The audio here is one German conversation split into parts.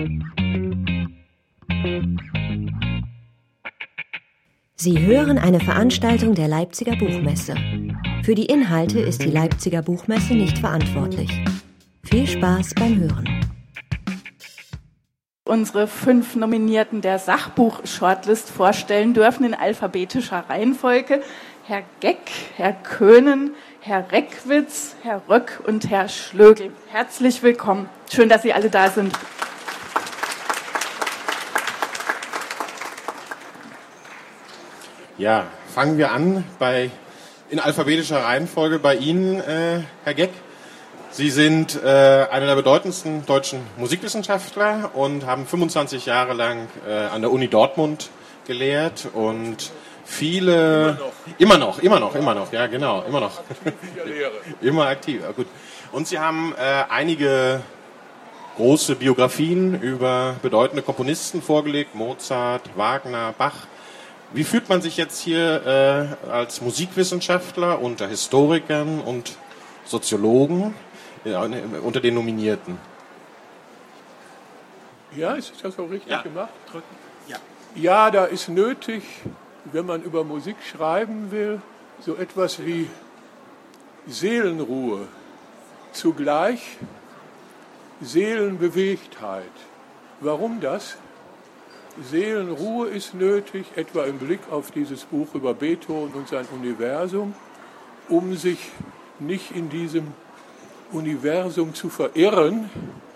Sie hören eine Veranstaltung der Leipziger Buchmesse. Für die Inhalte ist die Leipziger Buchmesse nicht verantwortlich. Viel Spaß beim Hören. Unsere 5 Nominierten der Sachbuch-Shortlist vorstellen dürfen in alphabetischer Reihenfolge: Herr Geck, Herr Köhnen, Herr Reckwitz, Herr Röck und Herr Schlögl. Herzlich willkommen. Schön, dass Sie alle da sind. Ja, fangen wir an in alphabetischer Reihenfolge bei Ihnen, Herr Geck. Sie sind einer der bedeutendsten deutschen Musikwissenschaftler und haben 25 Jahre lang an der Uni Dortmund gelehrt und viele... Immer noch, ja genau, immer noch. Immer aktiv, ja, gut. Und Sie haben einige große Biografien über bedeutende Komponisten vorgelegt, Mozart, Wagner, Bach. Wie fühlt man sich jetzt hier als Musikwissenschaftler unter Historikern und Soziologen unter den Nominierten? Ja, ist das so richtig gemacht? Drücken. Ja, da ist nötig, wenn man über Musik schreiben will, so etwas wie Seelenruhe, zugleich Seelenbewegtheit. Warum das? Seelenruhe ist nötig, etwa im Blick auf dieses Buch über Beethoven und sein Universum, um sich nicht in diesem Universum zu verirren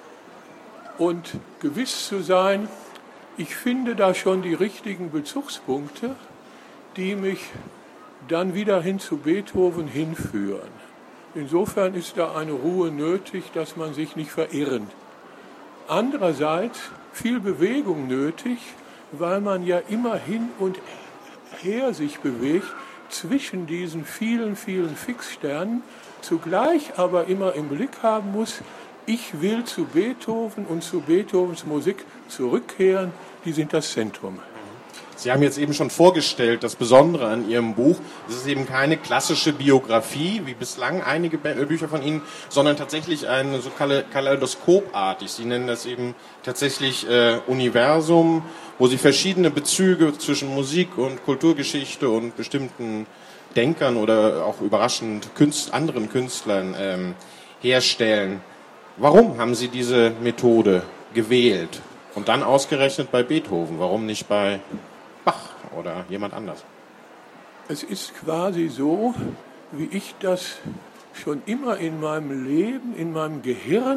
und gewiss zu sein, ich finde da schon die richtigen Bezugspunkte, die mich dann wieder hin zu Beethoven hinführen. Insofern ist da eine Ruhe nötig, dass man sich nicht verirren. Andererseits viel Bewegung nötig, weil man ja immer hin und her sich bewegt zwischen diesen vielen, vielen Fixsternen, zugleich aber immer im Blick haben muss, ich will zu Beethoven und zu Beethovens Musik zurückkehren, die sind das Zentrum. Sie haben jetzt eben schon vorgestellt, das Besondere an Ihrem Buch, es ist eben keine klassische Biografie, wie bislang einige Bücher von Ihnen, sondern tatsächlich ein so kaleidoskopartig. Sie nennen das eben tatsächlich Universum, wo Sie verschiedene Bezüge zwischen Musik und Kulturgeschichte und bestimmten Denkern oder auch überraschend anderen Künstlern herstellen. Warum haben Sie diese Methode gewählt? Und dann ausgerechnet bei Beethoven, warum nicht bei Bach oder jemand anders? Es ist quasi so, wie ich das schon immer in meinem Leben, in meinem Gehirn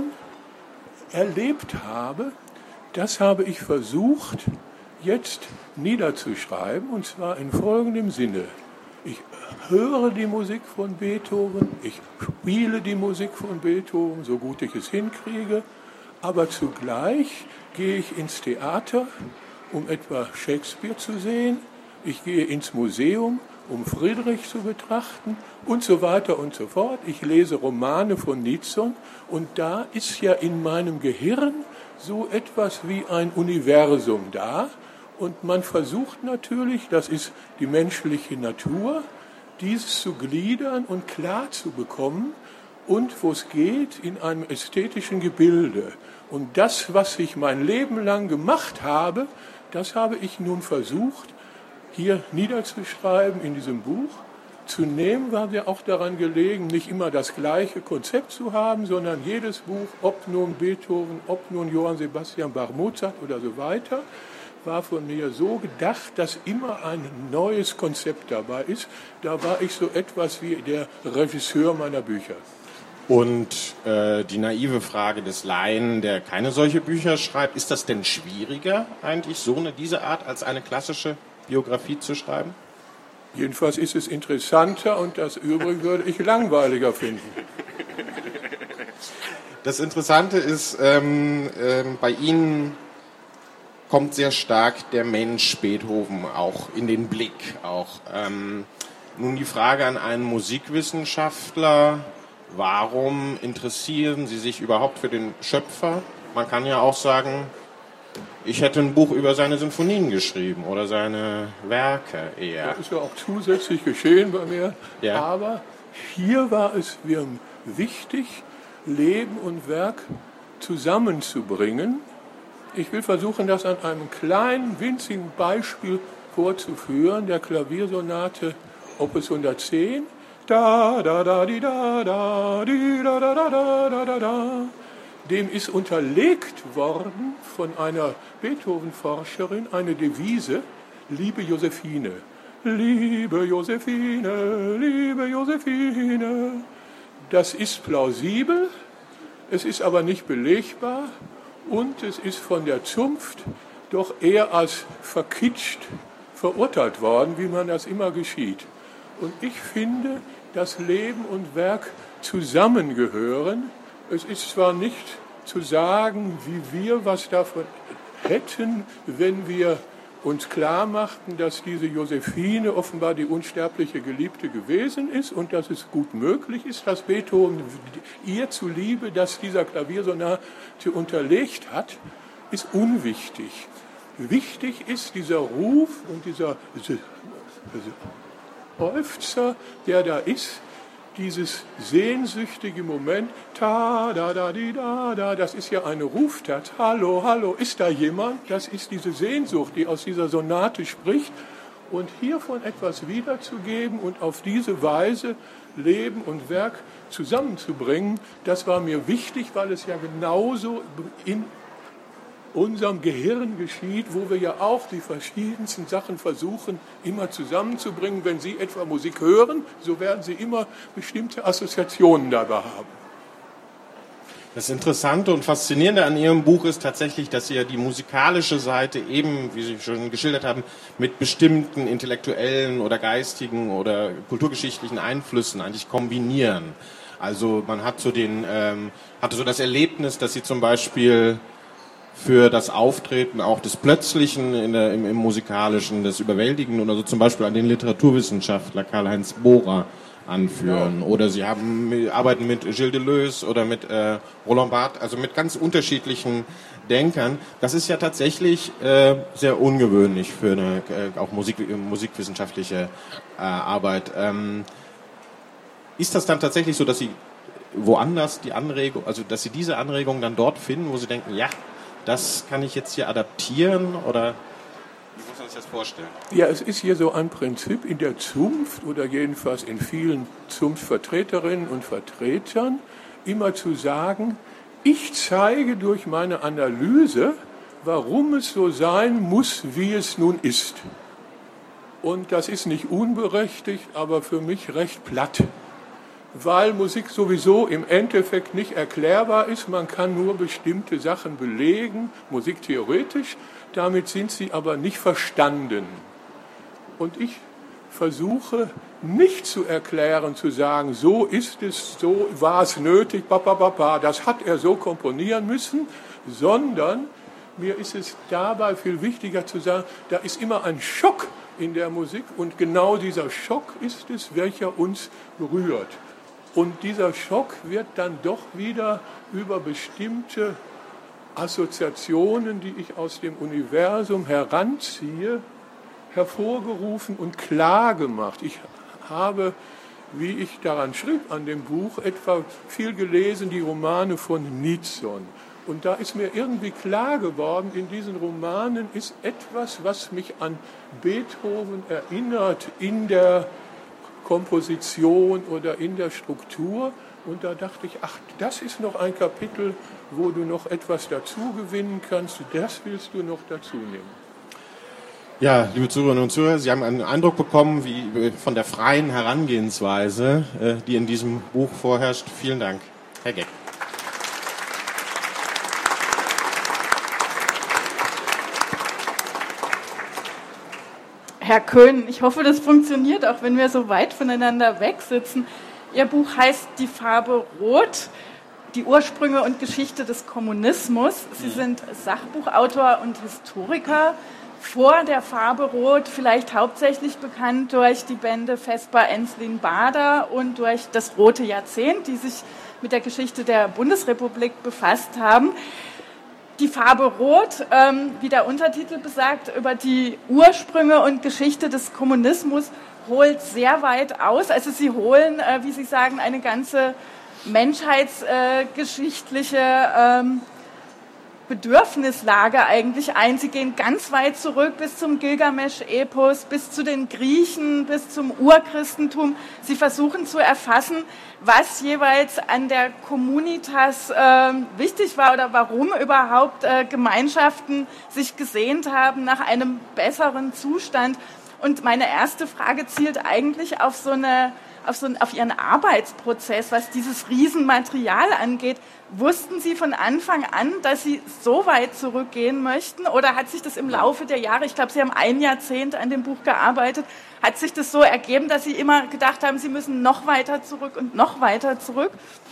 erlebt habe. Das habe ich versucht, jetzt niederzuschreiben, und zwar in folgendem Sinne. Ich höre die Musik von Beethoven, ich spiele die Musik von Beethoven, so gut ich es hinkriege, aber zugleich gehe ich ins Theater, um etwa Shakespeare zu sehen, ich gehe ins Museum, um Friedrich zu betrachten und so weiter und so fort. Ich lese Romane von Nietzsche und da ist ja in meinem Gehirn so etwas wie ein Universum da und man versucht natürlich, das ist die menschliche Natur, dieses zu gliedern und klar zu bekommen und, wo es geht, in einem ästhetischen Gebilde. Und das, was ich mein Leben lang gemacht habe, das habe ich nun versucht, hier niederzuschreiben in diesem Buch. Zunächst war mir auch daran gelegen, nicht immer das gleiche Konzept zu haben, sondern jedes Buch, ob nun Beethoven, ob nun Johann Sebastian Bach, Mozart oder so weiter, war von mir so gedacht, dass immer ein neues Konzept dabei ist. Da war ich so etwas wie der Regisseur meiner Bücher. Und die naive Frage des Laien, der keine solche Bücher schreibt, ist das denn schwieriger, eigentlich diese Art als eine klassische Biografie zu schreiben? Jedenfalls ist es interessanter und das Übrige würde ich langweiliger finden. Das Interessante ist, bei Ihnen kommt sehr stark der Mensch Beethoven auch in den Blick. Nun die Frage an einen Musikwissenschaftler: Warum interessieren Sie sich überhaupt für den Schöpfer? Man kann ja auch sagen, ich hätte ein Buch über seine Sinfonien geschrieben oder seine Werke eher. Das ist ja auch zusätzlich geschehen bei mir. Ja. Aber hier war es mir wichtig, Leben und Werk zusammenzubringen. Ich will versuchen, das an einem kleinen, winzigen Beispiel vorzuführen, der Klaviersonate Opus 110. Da, da, da, di, da, da, di, da, da, da, da, da, da. Dem ist unterlegt worden von einer Beethoven-Forscherin eine Devise, liebe Josephine. Liebe Josephine, liebe Josephine. Das ist plausibel, es ist aber nicht belegbar und es ist von der Zunft doch eher als verkitscht verurteilt worden, wie man das immer geschieht. Und ich finde, dass Leben und Werk zusammengehören. Es ist zwar nicht zu sagen, wie wir was davon hätten, wenn wir uns klar machten, dass diese Josephine offenbar die unsterbliche Geliebte gewesen ist und dass es gut möglich ist, dass Beethoven ihr zuliebe, dass dieser Klaviersonate unterlegt hat, ist unwichtig. Wichtig ist dieser Ruf und dieser Seufzer, der da ist, dieses sehnsüchtige Moment, ta, da, da, di, da, da, das ist ja eine Ruftat. Hallo, hallo, ist da jemand? Das ist diese Sehnsucht, die aus dieser Sonate spricht. Und hiervon etwas wiederzugeben und auf diese Weise Leben und Werk zusammenzubringen, das war mir wichtig, weil es ja genauso in unserem Gehirn geschieht, wo wir ja auch die verschiedensten Sachen versuchen, immer zusammenzubringen. Wenn Sie etwa Musik hören, so werden Sie immer bestimmte Assoziationen dabei haben. Das Interessante und Faszinierende an Ihrem Buch ist tatsächlich, dass Sie ja die musikalische Seite eben, wie Sie schon geschildert haben, mit bestimmten intellektuellen oder geistigen oder kulturgeschichtlichen Einflüssen eigentlich kombinieren. Also man hat hatte so das Erlebnis, dass Sie zum Beispiel für das Auftreten auch des Plötzlichen im Musikalischen, des Überwältigenden oder so zum Beispiel an den Literaturwissenschaftler Karl-Heinz Bohrer anführen. Ja. Oder Sie arbeiten mit Gilles Deleuze oder mit Roland Barthes, also mit ganz unterschiedlichen Denkern. Das ist ja tatsächlich sehr ungewöhnlich für eine auch musikwissenschaftliche Arbeit. Ist das dann tatsächlich so, dass Sie woanders die Anregung, also dass Sie diese Anregung dann dort finden, wo Sie denken, ja, das kann ich jetzt hier adaptieren, oder wie muss man sich das vorstellen? Ja, es ist hier so ein Prinzip in der Zunft oder jedenfalls in vielen Zunftvertreterinnen und Vertretern, immer zu sagen, ich zeige durch meine Analyse, warum es so sein muss, wie es nun ist. Und das ist nicht unberechtigt, aber für mich recht platt. Weil Musik sowieso im Endeffekt nicht erklärbar ist. Man kann nur bestimmte Sachen belegen, Musik theoretisch, damit sind sie aber nicht verstanden. Und ich versuche nicht zu erklären, zu sagen, so ist es, so war es nötig, das hat er so komponieren müssen, sondern mir ist es dabei viel wichtiger zu sagen, da ist immer ein Schock in der Musik und genau dieser Schock ist es, welcher uns berührt. Und dieser Schock wird dann doch wieder über bestimmte Assoziationen, die ich aus dem Universum heranziehe, hervorgerufen und klar gemacht. Ich habe, wie ich daran schrieb, an dem Buch, etwa viel gelesen, die Romane von Nietzson. Und da ist mir irgendwie klar geworden, in diesen Romanen ist etwas, was mich an Beethoven erinnert, in der Komposition oder in der Struktur. Und da dachte ich, ach, das ist noch ein Kapitel, wo du noch etwas dazu gewinnen kannst. Das willst du noch dazu nehmen. Ja, liebe Zuhörerinnen und Zuhörer, Sie haben einen Eindruck bekommen, wie von der freien Herangehensweise, die in diesem Buch vorherrscht. Vielen Dank, Herr Geck. Herr Köhn, ich hoffe, das funktioniert, auch wenn wir so weit voneinander weg sitzen. Ihr Buch heißt Die Farbe Rot, die Ursprünge und Geschichte des Kommunismus. Sie sind Sachbuchautor und Historiker. Vor der Farbe Rot vielleicht hauptsächlich bekannt durch die Bände Vesper Enslin Bader und durch das Rote Jahrzehnt, die sich mit der Geschichte der Bundesrepublik befasst haben. Die Farbe Rot, wie der Untertitel besagt, über die Ursprünge und Geschichte des Kommunismus holt sehr weit aus. Also Sie holen, wie Sie sagen, eine ganze menschheitsgeschichtliche Bedürfnislage eigentlich ein. Sie gehen ganz weit zurück bis zum Gilgamesch-Epos, bis zu den Griechen, bis zum Urchristentum. Sie versuchen zu erfassen, was jeweils an der Communitas wichtig war oder warum überhaupt Gemeinschaften sich gesehnt haben nach einem besseren Zustand. Und meine erste Frage zielt eigentlich auf Ihren Arbeitsprozess, was dieses Riesenmaterial angeht. Wussten Sie von Anfang an, dass Sie so weit zurückgehen möchten? Oder hat sich das im Laufe der Jahre, ich glaube, Sie haben 1 Jahrzehnt an dem Buch gearbeitet, hat sich das so ergeben, dass Sie immer gedacht haben, Sie müssen noch weiter zurück und noch weiter zurück?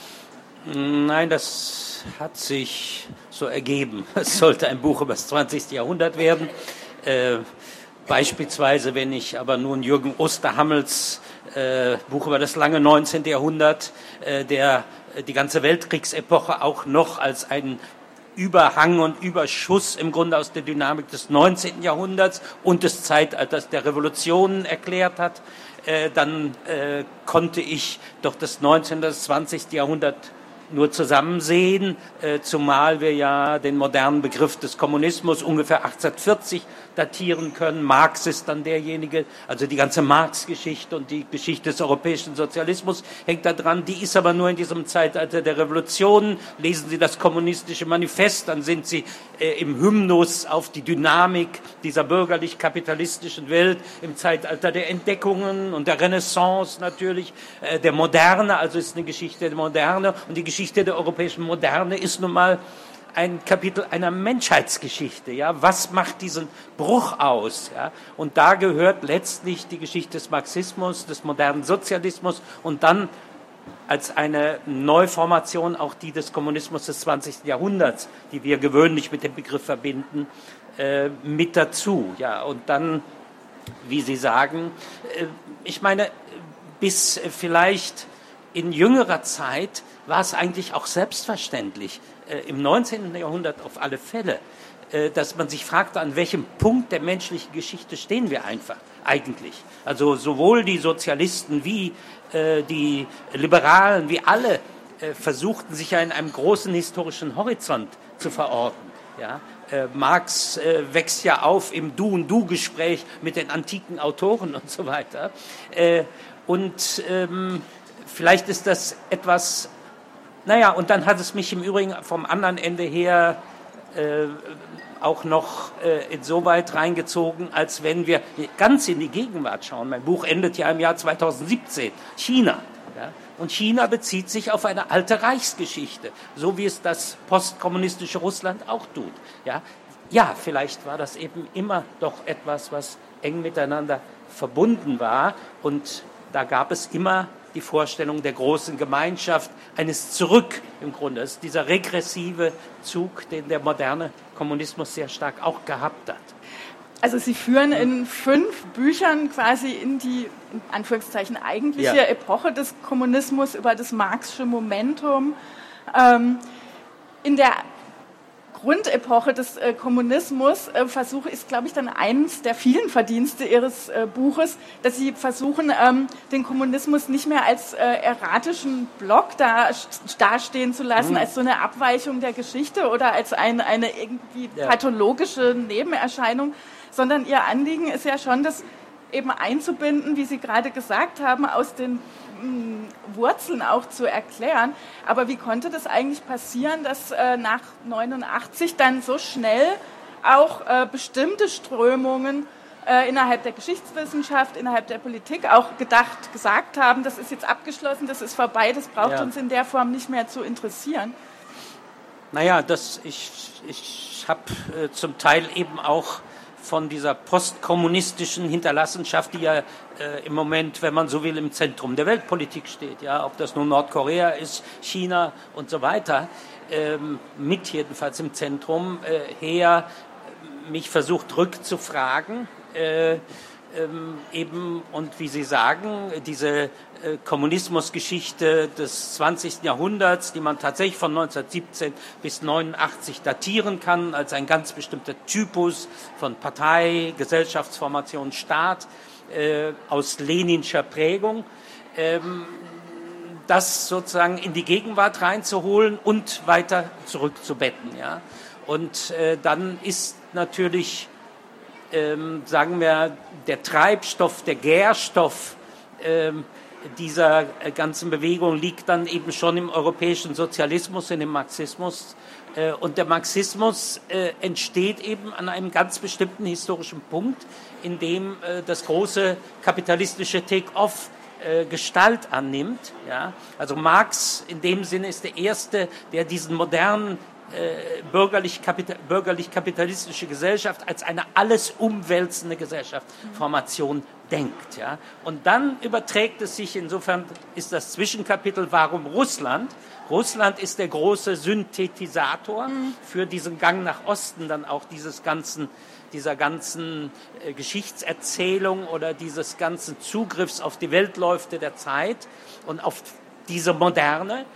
Nein, das hat sich so ergeben. Es sollte ein Buch über das 20. Jahrhundert werden. Beispielsweise, wenn ich aber nun Jürgen Osterhammels Buch über das lange 19. Jahrhundert, der die ganze Weltkriegsepoche auch noch als einen Überhang und Überschuss im Grunde aus der Dynamik des 19. Jahrhunderts und des Zeitalters der Revolutionen erklärt hat, dann konnte ich doch das 19. und das 20. Jahrhundert nur zusammen sehen, zumal wir ja den modernen Begriff des Kommunismus ungefähr 1840 datieren können. Marx ist dann derjenige, also die ganze Marx-Geschichte und die Geschichte des europäischen Sozialismus hängt da dran. Die ist aber nur in diesem Zeitalter der Revolutionen. Lesen Sie das kommunistische Manifest, dann sind Sie im Hymnus auf die Dynamik dieser bürgerlich-kapitalistischen Welt im Zeitalter der Entdeckungen und der Renaissance natürlich, der Moderne, also ist eine Geschichte der Moderne und die Geschichte der europäischen Moderne ist nun mal ein Kapitel einer Menschheitsgeschichte. Ja, was macht diesen Bruch aus? Ja, und da gehört letztlich die Geschichte des Marxismus, des modernen Sozialismus und dann als eine Neuformation auch die des Kommunismus des 20. Jahrhunderts, die wir gewöhnlich mit dem Begriff verbinden, mit dazu. Ja, und dann, wie Sie sagen, ich meine, bis vielleicht in jüngerer Zeit war es eigentlich auch selbstverständlich, im 19. Jahrhundert auf alle Fälle, dass man sich fragte, an welchem Punkt der menschlichen Geschichte stehen wir einfach eigentlich. Also sowohl die Sozialisten wie die Liberalen, wie alle versuchten sich ja in einem großen historischen Horizont zu verorten. Ja? Marx wächst ja auf im Du- und Du-Gespräch mit den antiken Autoren und so weiter. Vielleicht ist das etwas, naja, und dann hat es mich im Übrigen vom anderen Ende her auch noch insoweit reingezogen, als wenn wir ganz in die Gegenwart schauen. Mein Buch endet ja im Jahr 2017, China. Ja? Und China bezieht sich auf eine alte Reichsgeschichte, so wie es das postkommunistische Russland auch tut. Ja? Ja, vielleicht war das eben immer doch etwas, was eng miteinander verbunden war und da gab es immer die Vorstellung der großen Gemeinschaft, eines Zurück im Grunde. Das ist dieser regressive Zug, den der moderne Kommunismus sehr stark auch gehabt hat. Also Sie führen in 5 Büchern quasi in die, in Anführungszeichen, eigentliche Epoche des Kommunismus über das Marxische Momentum. In der Grundepoche des Kommunismus ist, glaube ich, dann eines der vielen Verdienste Ihres Buches, dass Sie versuchen, den Kommunismus nicht mehr als erratischen Block dastehen zu lassen, als so eine Abweichung der Geschichte oder als eine irgendwie pathologische Nebenerscheinung, sondern Ihr Anliegen ist ja schon, das eben einzubinden, wie Sie gerade gesagt haben, aus den Wurzeln auch zu erklären. Aber wie konnte das eigentlich passieren, dass nach 89 dann so schnell auch bestimmte Strömungen innerhalb der Geschichtswissenschaft, innerhalb der Politik auch gesagt haben, das ist jetzt abgeschlossen, das ist vorbei, das braucht uns in der Form nicht mehr zu interessieren? Naja, ich habe zum Teil eben auch von dieser postkommunistischen Hinterlassenschaft, die ja im Moment, wenn man so will, im Zentrum der Weltpolitik steht, ja, ob das nun Nordkorea ist, China und so weiter, mit jedenfalls im Zentrum her, mich versucht rückzufragen, eben, und wie Sie sagen, diese Kommunismusgeschichte des 20. Jahrhunderts, die man tatsächlich von 1917 bis 1989 datieren kann, als ein ganz bestimmter Typus von Partei, Gesellschaftsformation, Staat, aus leninscher Prägung, das sozusagen in die Gegenwart reinzuholen und weiter zurückzubetten. Ja? Und dann ist natürlich, sagen wir, der Treibstoff, der Gärstoff dieser ganzen Bewegung liegt dann eben schon im europäischen Sozialismus, in dem Marxismus. Und der Marxismus entsteht eben an einem ganz bestimmten historischen Punkt, in dem das große kapitalistische Take-off Gestalt annimmt. Ja? Also Marx in dem Sinne ist der Erste, der diesen modernen bürgerlich-kapitalistische Gesellschaft als eine alles umwälzende Gesellschaftsformation denkt. Ja? Und dann überträgt es sich, insofern ist das Zwischenkapitel, warum Russland? Russland ist der große Synthetisator für diesen Gang nach Osten, dann auch dieser ganzen Geschichtserzählung oder dieses ganzen Zugriffs auf die Weltläufe der Zeit und auf diese Moderne.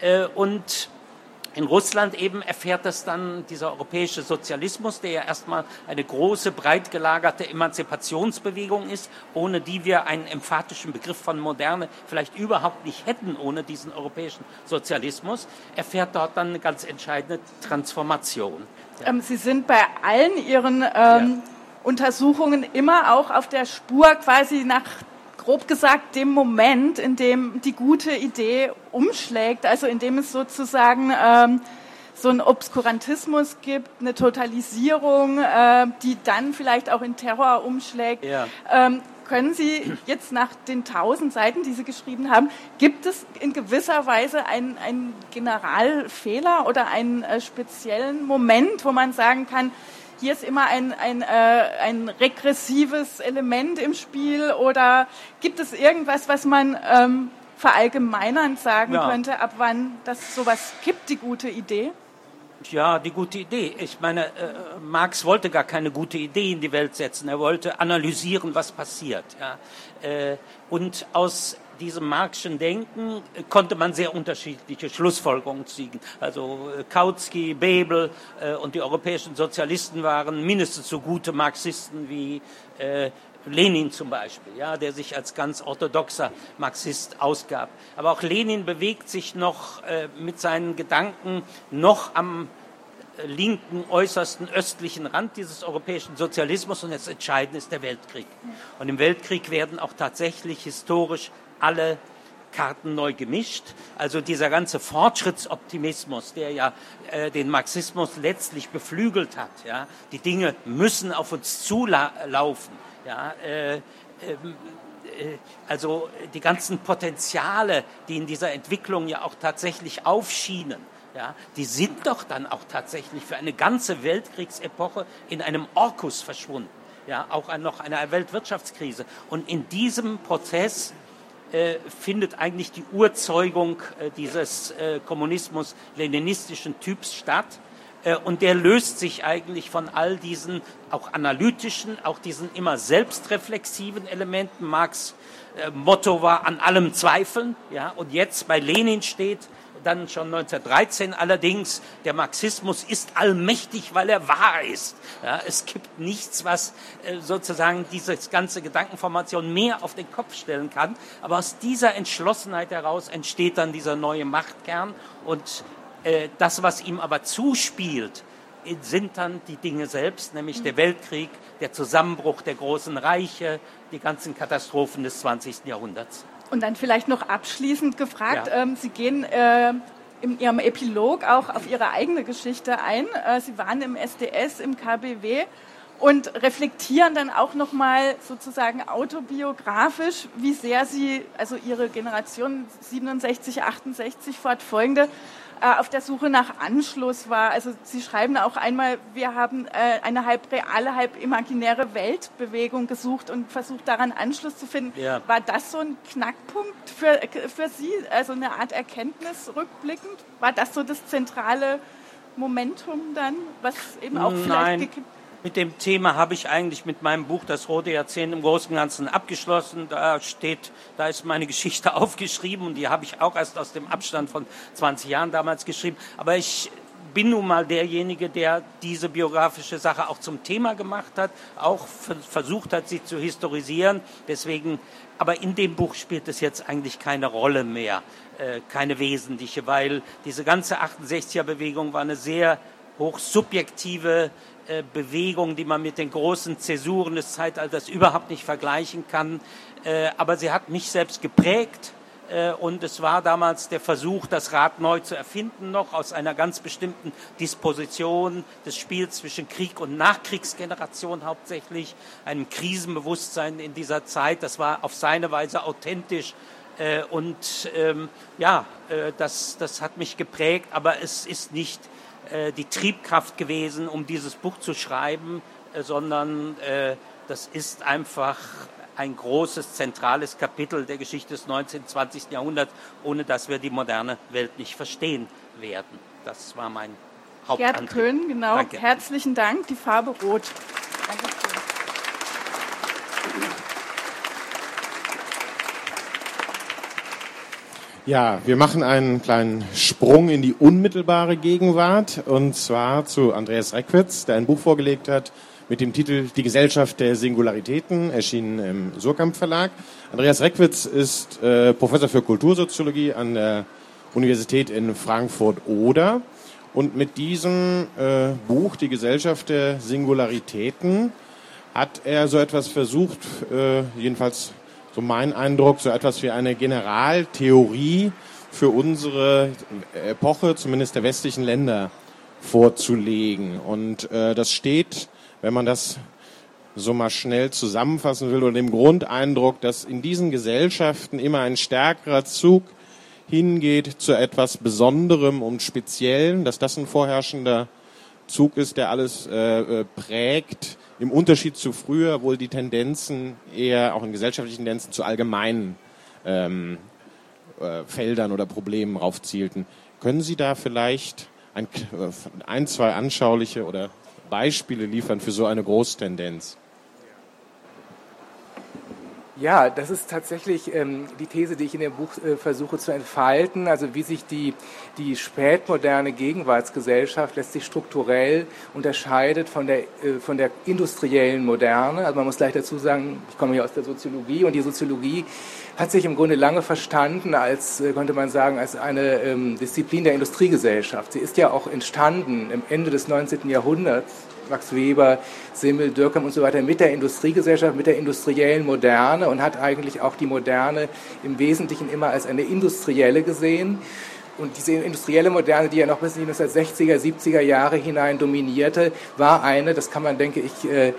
Und in Russland eben erfährt das dann dieser europäische Sozialismus, der ja erstmal eine große, breit gelagerte Emanzipationsbewegung ist, ohne die wir einen emphatischen Begriff von Moderne vielleicht überhaupt nicht hätten, ohne diesen europäischen Sozialismus, erfährt dort dann eine ganz entscheidende Transformation. Ja. Sie sind bei allen Ihren Untersuchungen immer auch auf der Spur quasi nach, grob gesagt, dem Moment, in dem die gute Idee umschlägt, also in dem es sozusagen so einen Obskurantismus gibt, eine Totalisierung, die dann vielleicht auch in Terror umschlägt. Ja. Können Sie jetzt nach den 1000 Seiten, die Sie geschrieben haben, gibt es in gewisser Weise einen Generalfehler oder einen speziellen Moment, wo man sagen kann, hier ist immer ein regressives Element im Spiel, oder gibt es irgendwas, was man verallgemeinernd sagen könnte, ab wann das sowas gibt, die gute Idee? Ja, die gute Idee. Ich meine, Marx wollte gar keine gute Idee in die Welt setzen. Er wollte analysieren, was passiert. Ja. Und aus diesem Marxischen Denken konnte man sehr unterschiedliche Schlussfolgerungen ziehen. Also Kautsky, Bebel und die europäischen Sozialisten waren mindestens so gute Marxisten wie Lenin zum Beispiel, ja, der sich als ganz orthodoxer Marxist ausgab. Aber auch Lenin bewegt sich noch mit seinen Gedanken noch am linken, äußersten östlichen Rand dieses europäischen Sozialismus, und das Entscheidende ist der Weltkrieg. Und im Weltkrieg werden auch tatsächlich historisch alle Karten neu gemischt. Also dieser ganze Fortschrittsoptimismus, der ja den Marxismus letztlich beflügelt hat, ja, die Dinge müssen auf uns zulaufen. Ja, also die ganzen Potenziale, die in dieser Entwicklung ja auch tatsächlich aufschienen, ja, die sind doch dann auch tatsächlich für eine ganze Weltkriegsepoche in einem Orkus verschwunden, ja, auch noch einer Weltwirtschaftskrise. Und in diesem Prozess findet eigentlich die Urzeugung dieses kommunismus-leninistischen Typs statt. Und der löst sich eigentlich von all diesen auch analytischen, auch diesen immer selbstreflexiven Elementen. Marx' Motto war an allem zweifeln. Ja, und jetzt bei Lenin steht dann schon 1913 allerdings, der Marxismus ist allmächtig, weil er wahr ist. Ja, es gibt nichts, was sozusagen diese ganze Gedankenformation mehr auf den Kopf stellen kann. Aber aus dieser Entschlossenheit heraus entsteht dann dieser neue Machtkern, und das, was ihm aber zuspielt, sind dann die Dinge selbst, nämlich der Weltkrieg, der Zusammenbruch der großen Reiche, die ganzen Katastrophen des 20. Jahrhunderts. Und dann vielleicht noch abschließend gefragt, Sie gehen in Ihrem Epilog auch auf Ihre eigene Geschichte ein. Sie waren im SDS, im KBW und reflektieren dann auch nochmal sozusagen autobiografisch, wie sehr Sie, also Ihre Generation 67, 68 fortfolgende, auf der Suche nach Anschluss war. Also Sie schreiben auch einmal, wir haben eine halb reale, halb imaginäre Weltbewegung gesucht und versucht daran Anschluss zu finden. Ja. War das so ein Knackpunkt für Sie, also eine Art Erkenntnis rückblickend? War das so das zentrale Momentum dann, was eben auch vielleicht... Mit dem Thema habe ich eigentlich mit meinem Buch Das Rote Jahrzehnt im Großen und Ganzen abgeschlossen. Da ist meine Geschichte aufgeschrieben, und die habe ich auch erst aus dem Abstand von 20 Jahren damals geschrieben. Aber ich bin nun mal derjenige, der diese biografische Sache auch zum Thema gemacht hat, auch versucht hat, sie zu historisieren. Deswegen, aber in dem Buch spielt es jetzt eigentlich keine Rolle mehr, keine wesentliche, weil diese ganze 68er-Bewegung war eine sehr hochsubjektive Bewegung, die man mit den großen Zäsuren des Zeitalters überhaupt nicht vergleichen kann. Aber sie hat mich selbst geprägt. Und es war damals der Versuch, das Rad neu zu erfinden, noch aus einer ganz bestimmten Disposition des Spiels zwischen Krieg- und Nachkriegsgeneration hauptsächlich, einem Krisenbewusstsein in dieser Zeit. Das war auf seine Weise authentisch. Das hat mich geprägt, aber es ist nicht die Triebkraft gewesen, um dieses Buch zu schreiben, sondern das ist einfach ein großes, zentrales Kapitel der Geschichte des 19. und 20. Jahrhunderts, ohne dass wir die moderne Welt nicht verstehen werden. Das war mein Hauptantrieb. Gerd Köhn, genau. Danke. Herzlichen Dank. Die Farbe Rot. Danke schön. Ja, wir machen einen kleinen Sprung in die unmittelbare Gegenwart, und zwar zu Andreas Reckwitz, der ein Buch vorgelegt hat mit dem Titel Die Gesellschaft der Singularitäten, erschienen im Surkamp Verlag. Andreas Reckwitz ist Professor für Kultursoziologie an der Universität in Frankfurt-Oder, und mit diesem Buch Die Gesellschaft der Singularitäten hat er so etwas versucht, jedenfalls so mein Eindruck, so etwas wie eine Generaltheorie für unsere Epoche, zumindest der westlichen Länder, vorzulegen. Und das steht, wenn man das so mal schnell zusammenfassen will, unter dem Grundeindruck, dass in diesen Gesellschaften immer ein stärkerer Zug hingeht zu etwas Besonderem und Speziellen, dass das ein vorherrschender Zug ist, der alles prägt. Im Unterschied zu früher wohl die Tendenzen eher, auch in gesellschaftlichen Tendenzen, zu allgemeinen Feldern oder Problemen raufzielten. Können Sie da vielleicht ein, zwei anschauliche oder Beispiele liefern für so eine Großtendenz? Ja, das ist tatsächlich die These, die ich in dem Buch versuche zu entfalten. Also wie sich die spätmoderne Gegenwartsgesellschaft lässt sich strukturell unterscheidet von der industriellen Moderne. Also man muss gleich dazu sagen, ich komme hier aus der Soziologie, und die Soziologie hat sich im Grunde lange verstanden als, könnte man sagen, als eine Disziplin der Industriegesellschaft. Sie ist ja auch entstanden im Ende des 19. Jahrhunderts, Max Weber, Simmel, Durkheim und so weiter, mit der Industriegesellschaft, mit der industriellen Moderne, und hat eigentlich auch die Moderne im Wesentlichen immer als eine industrielle gesehen. Und diese industrielle Moderne, die ja noch bis in die 1960er, 70er Jahre hinein dominierte, war eine, das kann man, denke ich,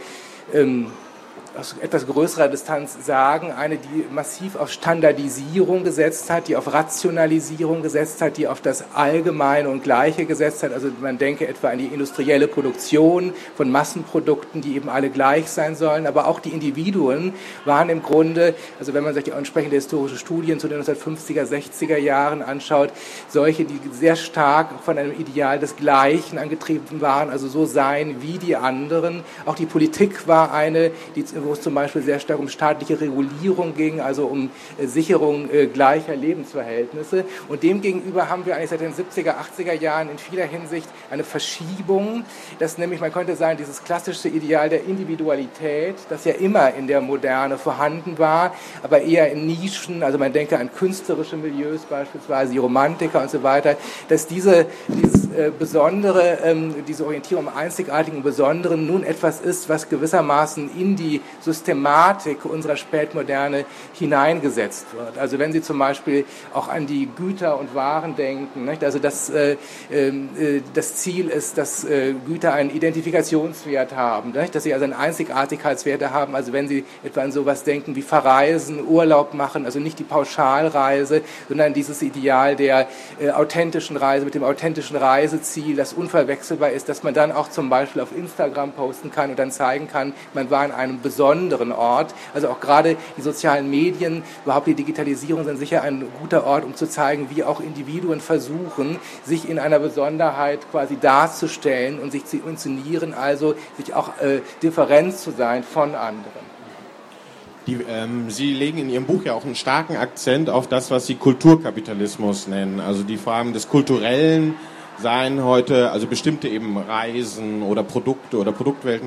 aus etwas größerer Distanz sagen, eine, die massiv auf Standardisierung gesetzt hat, die auf Rationalisierung gesetzt hat, die auf das Allgemeine und Gleiche gesetzt hat. Also man denke etwa an die industrielle Produktion von Massenprodukten, die eben alle gleich sein sollen, aber auch die Individuen waren im Grunde, also wenn man sich die entsprechende historische Studien zu den 1950er, 60er Jahren anschaut, solche, die sehr stark von einem Ideal des Gleichen angetrieben waren, also so sein wie die anderen. Auch die Politik war eine, wo es zum Beispiel sehr stark um staatliche Regulierung ging, also um Sicherung gleicher Lebensverhältnisse. Und demgegenüber haben wir eigentlich seit den 70er, 80er Jahren in vieler Hinsicht eine Verschiebung, dass nämlich, man könnte sagen, dieses klassische Ideal der Individualität, das ja immer in der Moderne vorhanden war, aber eher in Nischen, also man denke an künstlerische Milieus beispielsweise, die Romantiker und so weiter, dass diese Orientierung am Einzigartigen und Besonderen nun etwas ist, was gewissermaßen in die Systematik unserer Spätmoderne hineingesetzt wird. Also wenn Sie zum Beispiel auch an die Güter und Waren denken, nicht? Also das Ziel ist, dass Güter einen Identifikationswert haben, nicht? Dass sie also einen Einzigartigkeitswert haben. Also wenn Sie etwa an sowas denken wie Verreisen, Urlaub machen, also nicht die Pauschalreise, sondern dieses Ideal der authentischen Reise mit dem authentischen Reiseziel, das unverwechselbar ist, dass man dann auch zum Beispiel auf Instagram posten kann und dann zeigen kann, man war in einem besonderen Ort. Also auch gerade die sozialen Medien, überhaupt die Digitalisierung sind sicher ein guter Ort, um zu zeigen, wie auch Individuen versuchen, sich in einer Besonderheit quasi darzustellen und sich zu inszenieren, also sich auch different zu sein von anderen. Sie legen in Ihrem Buch ja auch einen starken Akzent auf das, was Sie Kulturkapitalismus nennen, also die Fragen des kulturellen seien heute, also bestimmte eben Reisen oder Produkte oder Produktwelten,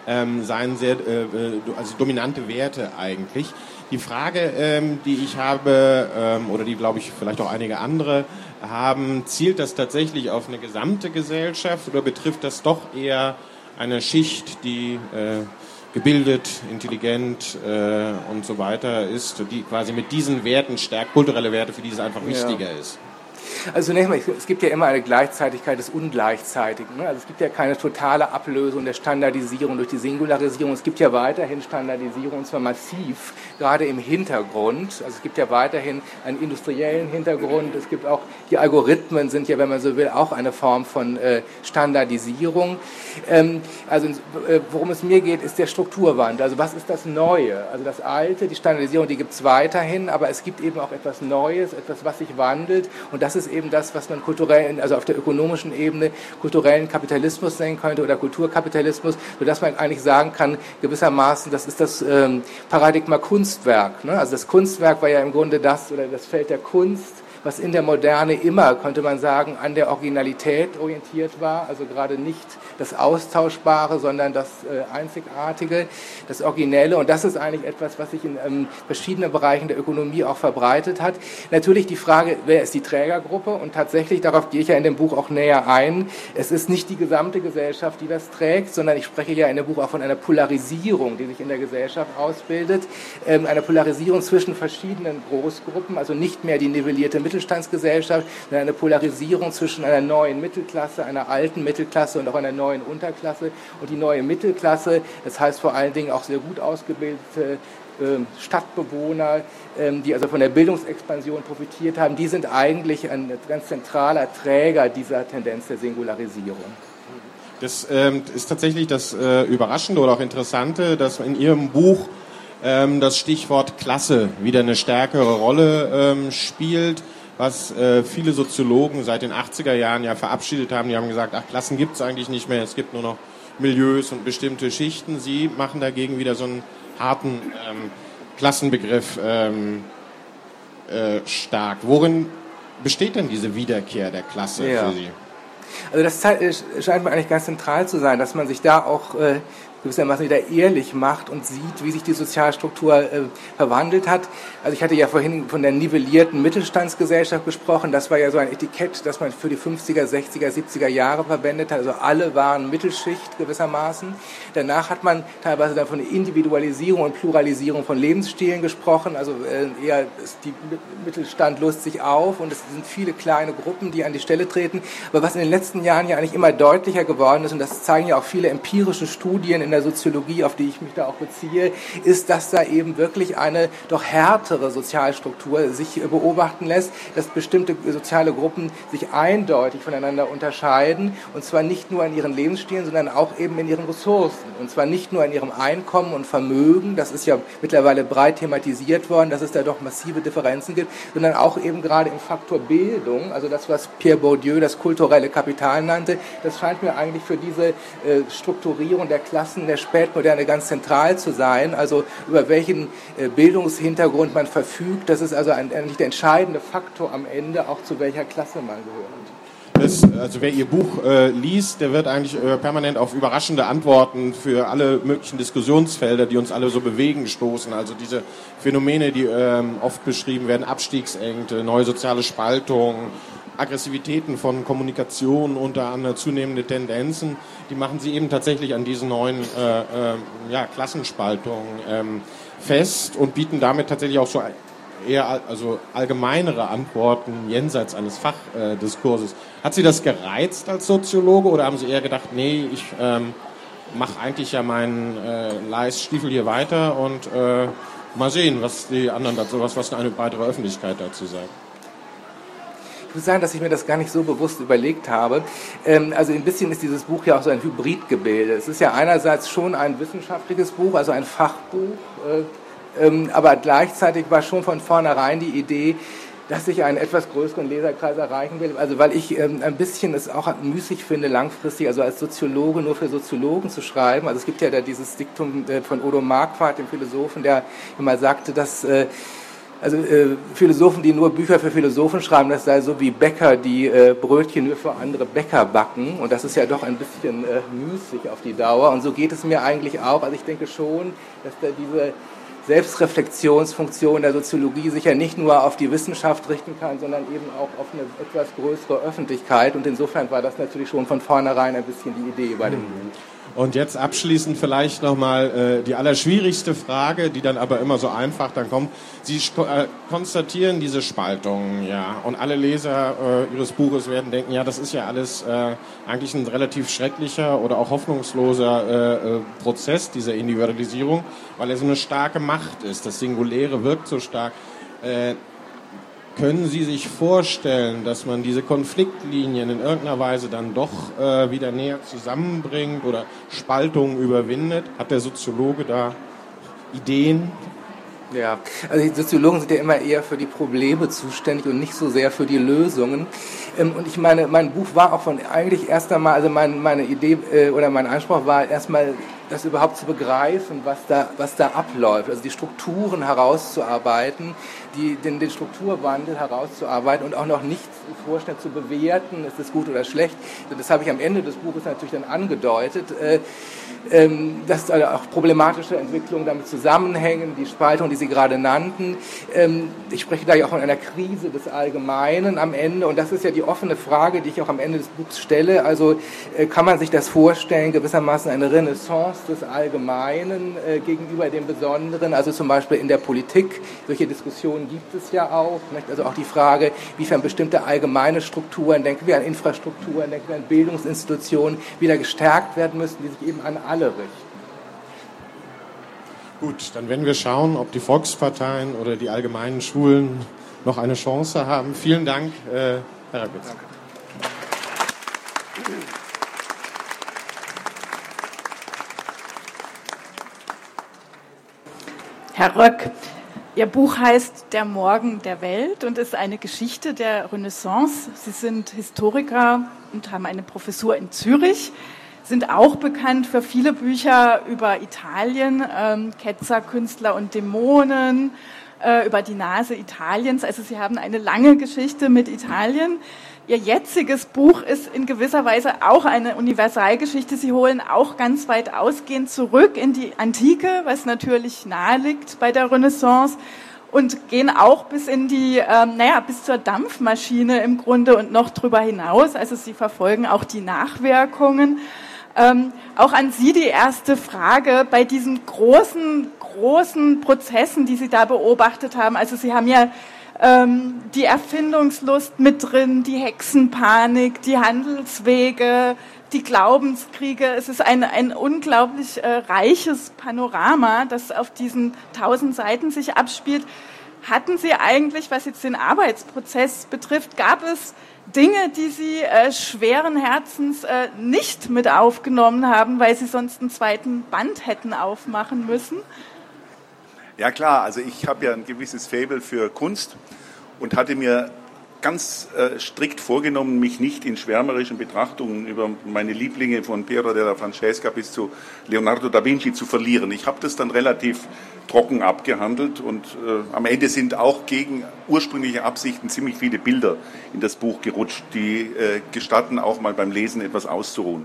seien sehr, also dominante Werte eigentlich. Die Frage, die ich habe, oder die, glaube ich, vielleicht auch einige andere haben, zielt das tatsächlich auf eine gesamte Gesellschaft oder betrifft das doch eher eine Schicht, die gebildet, intelligent und so weiter ist, die quasi mit diesen Werten stärkt, kulturelle Werte, für die es einfach wichtiger ist? Also zunächst mal, es gibt ja immer eine Gleichzeitigkeit des Ungleichzeitigen. Also es gibt ja keine totale Ablösung der Standardisierung durch die Singularisierung. Es gibt ja weiterhin Standardisierung, und zwar massiv, gerade im Hintergrund. Also es gibt ja weiterhin einen industriellen Hintergrund. Es gibt auch, die Algorithmen sind ja, wenn man so will, auch eine Form von Standardisierung. Also worum es mir geht, ist der Strukturwandel. Also was ist das Neue? Also das Alte, die Standardisierung, die gibt es weiterhin, aber es gibt eben auch etwas Neues, etwas, was sich wandelt, und das ist eben das, was man kulturell, also auf der ökonomischen Ebene kulturellen Kapitalismus nennen könnte oder Kulturkapitalismus, sodass man eigentlich sagen kann, gewissermaßen, das ist das Paradigma Kunstwerk. Ne? Also das Kunstwerk war ja im Grunde das, oder das Feld der Kunst, was in der Moderne immer, könnte man sagen, an der Originalität orientiert war, also gerade nicht das Austauschbare, sondern das Einzigartige, das Originelle, und das ist eigentlich etwas, was sich in verschiedenen Bereichen der Ökonomie auch verbreitet hat. Natürlich die Frage, wer ist die Trägergruppe, und tatsächlich, darauf gehe ich ja in dem Buch auch näher ein, es ist nicht die gesamte Gesellschaft, die das trägt, sondern ich spreche ja in dem Buch auch von einer Polarisierung, die sich in der Gesellschaft ausbildet, eine Polarisierung zwischen verschiedenen Großgruppen, also nicht mehr die nivellierte Mittelstandsgesellschaft, sondern eine Polarisierung zwischen einer neuen Mittelklasse, einer alten Mittelklasse und auch einer neuen Unterklasse. Und die neue Mittelklasse, das heißt vor allen Dingen auch sehr gut ausgebildete Stadtbewohner, die also von der Bildungsexpansion profitiert haben, die sind eigentlich ein ganz zentraler Träger dieser Tendenz der Singularisierung. Das ist tatsächlich das Überraschende oder auch Interessante, dass in Ihrem Buch das Stichwort Klasse wieder eine stärkere Rolle spielt, was viele Soziologen seit den 80er Jahren ja verabschiedet haben. Die haben gesagt, ach, Klassen gibt es eigentlich nicht mehr, es gibt nur noch Milieus und bestimmte Schichten. Sie machen dagegen wieder so einen harten Klassenbegriff stark. Worin besteht denn diese Wiederkehr der Klasse für Sie? Also das scheint mir eigentlich ganz zentral zu sein, dass man sich da auch gewissermaßen wieder ehrlich macht und sieht, wie sich die Sozialstruktur verwandelt hat. Also ich hatte ja vorhin von der nivellierten Mittelstandsgesellschaft gesprochen. Das war ja so ein Etikett, das man für die 50er, 60er, 70er Jahre verwendet hat. Also alle waren Mittelschicht gewissermaßen. Danach hat man teilweise dann von Individualisierung und Pluralisierung von Lebensstilen gesprochen. Also eher die Mittelstand löst sich auf und es sind viele kleine Gruppen, die an die Stelle treten. Aber was in den letzten Jahren ja eigentlich immer deutlicher geworden ist, und das zeigen ja auch viele empirische Studien in der Soziologie, auf die ich mich da auch beziehe, ist, dass da eben wirklich eine doch härtere Sozialstruktur sich beobachten lässt, dass bestimmte soziale Gruppen sich eindeutig voneinander unterscheiden, und zwar nicht nur in ihren Lebensstilen, sondern auch eben in ihren Ressourcen, und zwar nicht nur in ihrem Einkommen und Vermögen, das ist ja mittlerweile breit thematisiert worden, dass es da doch massive Differenzen gibt, sondern auch eben gerade im Faktor Bildung, also das, was Pierre Bourdieu das kulturelle Kapital nannte. Das scheint mir eigentlich für diese Strukturierung der Klassen der Spätmoderne ganz zentral zu sein, also über welchen Bildungshintergrund man verfügt. Das ist also eigentlich der entscheidende Faktor am Ende, auch zu welcher Klasse man gehört. Also wer Ihr Buch liest, der wird eigentlich permanent auf überraschende Antworten für alle möglichen Diskussionsfelder, die uns alle so bewegen, stoßen. Also diese Phänomene, die oft beschrieben werden, Abstiegsängste, neue soziale Spaltung, Aggressivitäten von Kommunikation, unter anderem zunehmende Tendenzen, die machen Sie eben tatsächlich an diesen neuen Klassenspaltungen fest und bieten damit tatsächlich auch so eher also allgemeinere Antworten jenseits eines Fachdiskurses. Hat Sie das gereizt als Soziologe oder haben Sie eher gedacht, nee, ich mache eigentlich ja meinen Leiststiefel hier weiter und mal sehen, was die anderen dazu, was eine breitere Öffentlichkeit dazu sagt? Ich muss sagen, dass ich mir das gar nicht so bewusst überlegt habe. Also ein bisschen ist dieses Buch ja auch so ein Hybridgebilde. Es ist ja einerseits schon ein wissenschaftliches Buch, also ein Fachbuch, aber gleichzeitig war schon von vornherein die Idee, dass ich einen etwas größeren Leserkreis erreichen will. Also weil ich ein bisschen es auch müßig finde, langfristig, also als Soziologe nur für Soziologen zu schreiben. Also es gibt ja da dieses Diktum von Odo Marquardt, dem Philosophen, der immer sagte, dass Also Philosophen, die nur Bücher für Philosophen schreiben, das sei so wie Bäcker, die Brötchen nur für andere Bäcker backen. Und das ist ja doch ein bisschen müßig auf die Dauer. Und so geht es mir eigentlich auch. Also ich denke schon, dass da diese Selbstreflexionsfunktion der Soziologie sich ja nicht nur auf die Wissenschaft richten kann, sondern eben auch auf eine etwas größere Öffentlichkeit. Und insofern war das natürlich schon von vornherein ein bisschen die Idee bei dem Buch. Und jetzt abschließend vielleicht nochmal die allerschwierigste Frage, die dann aber immer so einfach dann kommt. Sie konstatieren diese Spaltung, ja, und alle Leser Ihres Buches werden denken, ja, das ist ja alles eigentlich ein relativ schrecklicher oder auch hoffnungsloser Prozess dieser Individualisierung, weil er so eine starke Macht ist. Das Singuläre wirkt so stark. Können Sie sich vorstellen, dass man diese Konfliktlinien in irgendeiner Weise dann doch wieder näher zusammenbringt oder Spaltungen überwindet? Hat der Soziologe da Ideen? Ja, also die Soziologen sind ja immer eher für die Probleme zuständig und nicht so sehr für die Lösungen. Und ich meine, mein Buch war auch eigentlich erst einmal, also meine Idee oder mein Anspruch war erstmal, das überhaupt zu begreifen, was da abläuft, also die Strukturen herauszuarbeiten, den Strukturwandel herauszuarbeiten und auch noch nicht vorstellen zu bewerten, ist es gut oder schlecht. Das habe ich am Ende des Buches natürlich dann angedeutet, dass auch problematische Entwicklungen damit zusammenhängen, die Spaltung, die Sie gerade nannten. Ich spreche da ja auch von einer Krise des Allgemeinen am Ende und das ist ja die offene Frage, die ich auch am Ende des Buchs stelle. Also kann man sich das vorstellen, gewissermaßen eine Renaissance des Allgemeinen gegenüber dem Besonderen, also zum Beispiel in der Politik. Solche Diskussionen gibt es ja auch. Also auch die Frage, wiefern bestimmte allgemeine Strukturen, denken wir an Infrastrukturen, denken wir an Bildungsinstitutionen, wieder gestärkt werden müssen, die sich eben an alle richten. Gut, dann werden wir schauen, ob die Volksparteien oder die allgemeinen Schulen noch eine Chance haben. Vielen Dank, Herr Reckwitz. Danke. Herr Röck, Ihr Buch heißt Der Morgen der Welt und ist eine Geschichte der Renaissance. Sie sind Historiker und haben eine Professur in Zürich, sind auch bekannt für viele Bücher über Italien, Ketzer, Künstler und Dämonen, über die Nase Italiens. Also Sie haben eine lange Geschichte mit Italien. Ihr jetziges Buch ist in gewisser Weise auch eine Universalgeschichte. Sie holen auch ganz weit ausgehend zurück in die Antike, was natürlich nahe liegt bei der Renaissance, und gehen auch bis in die, bis zur Dampfmaschine im Grunde und noch drüber hinaus. Also Sie verfolgen auch die Nachwirkungen. Auch an Sie die erste Frage bei diesen großen Prozessen, die Sie da beobachtet haben. Also Sie haben ja die Erfindungslust mit drin, die Hexenpanik, die Handelswege, die Glaubenskriege. Es ist ein unglaublich reiches Panorama, das auf diesen 1000 Seiten sich abspielt. Hatten Sie eigentlich, was jetzt den Arbeitsprozess betrifft, gab es Dinge, die Sie schweren Herzens nicht mit aufgenommen haben, weil Sie sonst einen zweiten Band hätten aufmachen müssen? Ja klar, also ich habe ja ein gewisses Faible für Kunst und hatte mir ganz strikt vorgenommen, mich nicht in schwärmerischen Betrachtungen über meine Lieblinge von Piero della Francesca bis zu Leonardo da Vinci zu verlieren. Ich habe das dann relativ trocken abgehandelt und am Ende sind auch gegen ursprüngliche Absichten ziemlich viele Bilder in das Buch gerutscht, die gestatten auch mal beim Lesen etwas auszuruhen.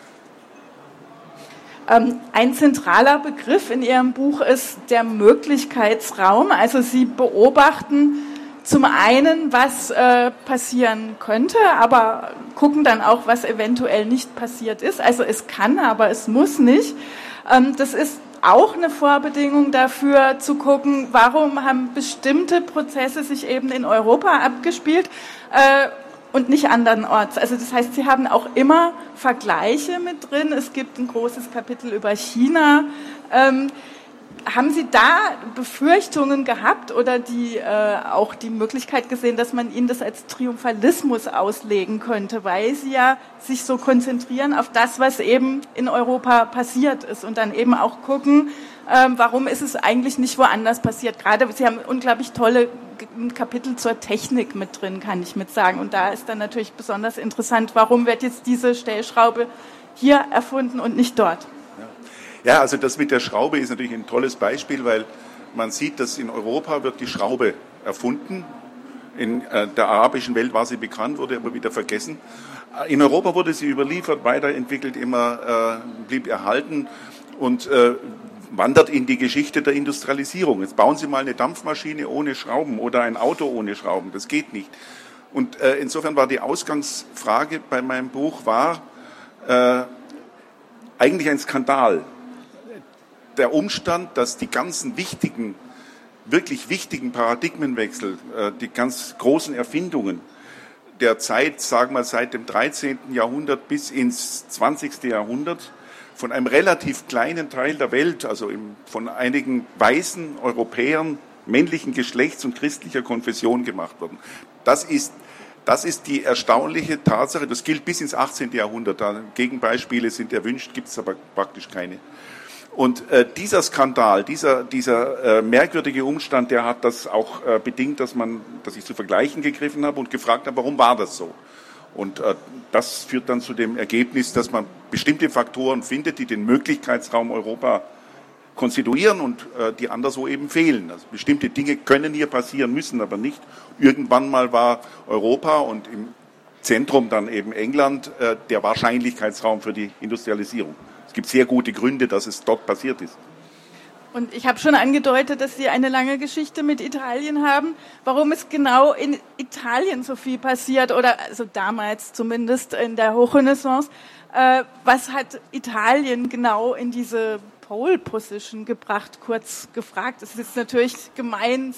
Ein zentraler Begriff in Ihrem Buch ist der Möglichkeitsraum. Also Sie beobachten zum einen, was passieren könnte, aber gucken dann auch, was eventuell nicht passiert ist. Also es kann, aber es muss nicht. Das ist auch eine Vorbedingung dafür, zu gucken, warum haben bestimmte Prozesse sich eben in Europa abgespielt und nicht andernorts. Also das heißt, Sie haben auch immer Vergleiche mit drin. Es gibt ein großes Kapitel über China. Haben Sie da Befürchtungen gehabt oder auch die Möglichkeit gesehen, dass man Ihnen das als Triumphalismus auslegen könnte, weil Sie ja sich so konzentrieren auf das, was eben in Europa passiert ist und dann eben auch gucken, warum ist es eigentlich nicht woanders passiert? Gerade Sie haben unglaublich tolle Kapitel zur Technik mit drin, kann ich mit sagen. Und da ist dann natürlich besonders interessant, warum wird jetzt diese Stellschraube hier erfunden und nicht dort? Ja, also das mit der Schraube ist natürlich ein tolles Beispiel, weil Man sieht, dass in Europa wird die Schraube erfunden. In der arabischen Welt war sie bekannt, wurde aber wieder vergessen. In Europa wurde sie überliefert, weiterentwickelt, blieb erhalten und wandert in die Geschichte der Industrialisierung. Jetzt bauen Sie mal eine Dampfmaschine ohne Schrauben oder ein Auto ohne Schrauben. Das geht nicht. Und insofern war die Ausgangsfrage bei meinem Buch eigentlich ein Skandal. Der Umstand, dass die ganzen wirklich wichtigen Paradigmenwechsel, die ganz großen Erfindungen der Zeit, sagen wir seit dem 13. Jahrhundert bis ins 20. Jahrhundert, von einem relativ kleinen Teil der Welt, also von einigen weißen Europäern männlichen Geschlechts und christlicher Konfession gemacht wurden. Das ist die erstaunliche Tatsache. Das gilt bis ins 18. Jahrhundert. Gegenbeispiele sind erwünscht, gibt es aber praktisch keine. Und dieser Skandal, dieser merkwürdige Umstand, der hat das auch bedingt, dass ich zu Vergleichen gegriffen habe und gefragt habe, warum war das so? Und das führt dann zu dem Ergebnis, dass man bestimmte Faktoren findet, die den Möglichkeitsraum Europa konstituieren und die anderswo eben fehlen. Also bestimmte Dinge können hier passieren, müssen aber nicht. Irgendwann mal war Europa und im Zentrum dann eben England der Wahrscheinlichkeitsraum für die Industrialisierung. Es gibt sehr gute Gründe, dass es dort passiert ist. Und ich habe schon angedeutet, dass Sie eine lange Geschichte mit Italien haben. Warum ist genau in Italien so viel passiert, oder also damals zumindest in der Hochrenaissance? Was hat Italien genau in diese Pole Position gebracht, kurz gefragt? Es ist natürlich gemein,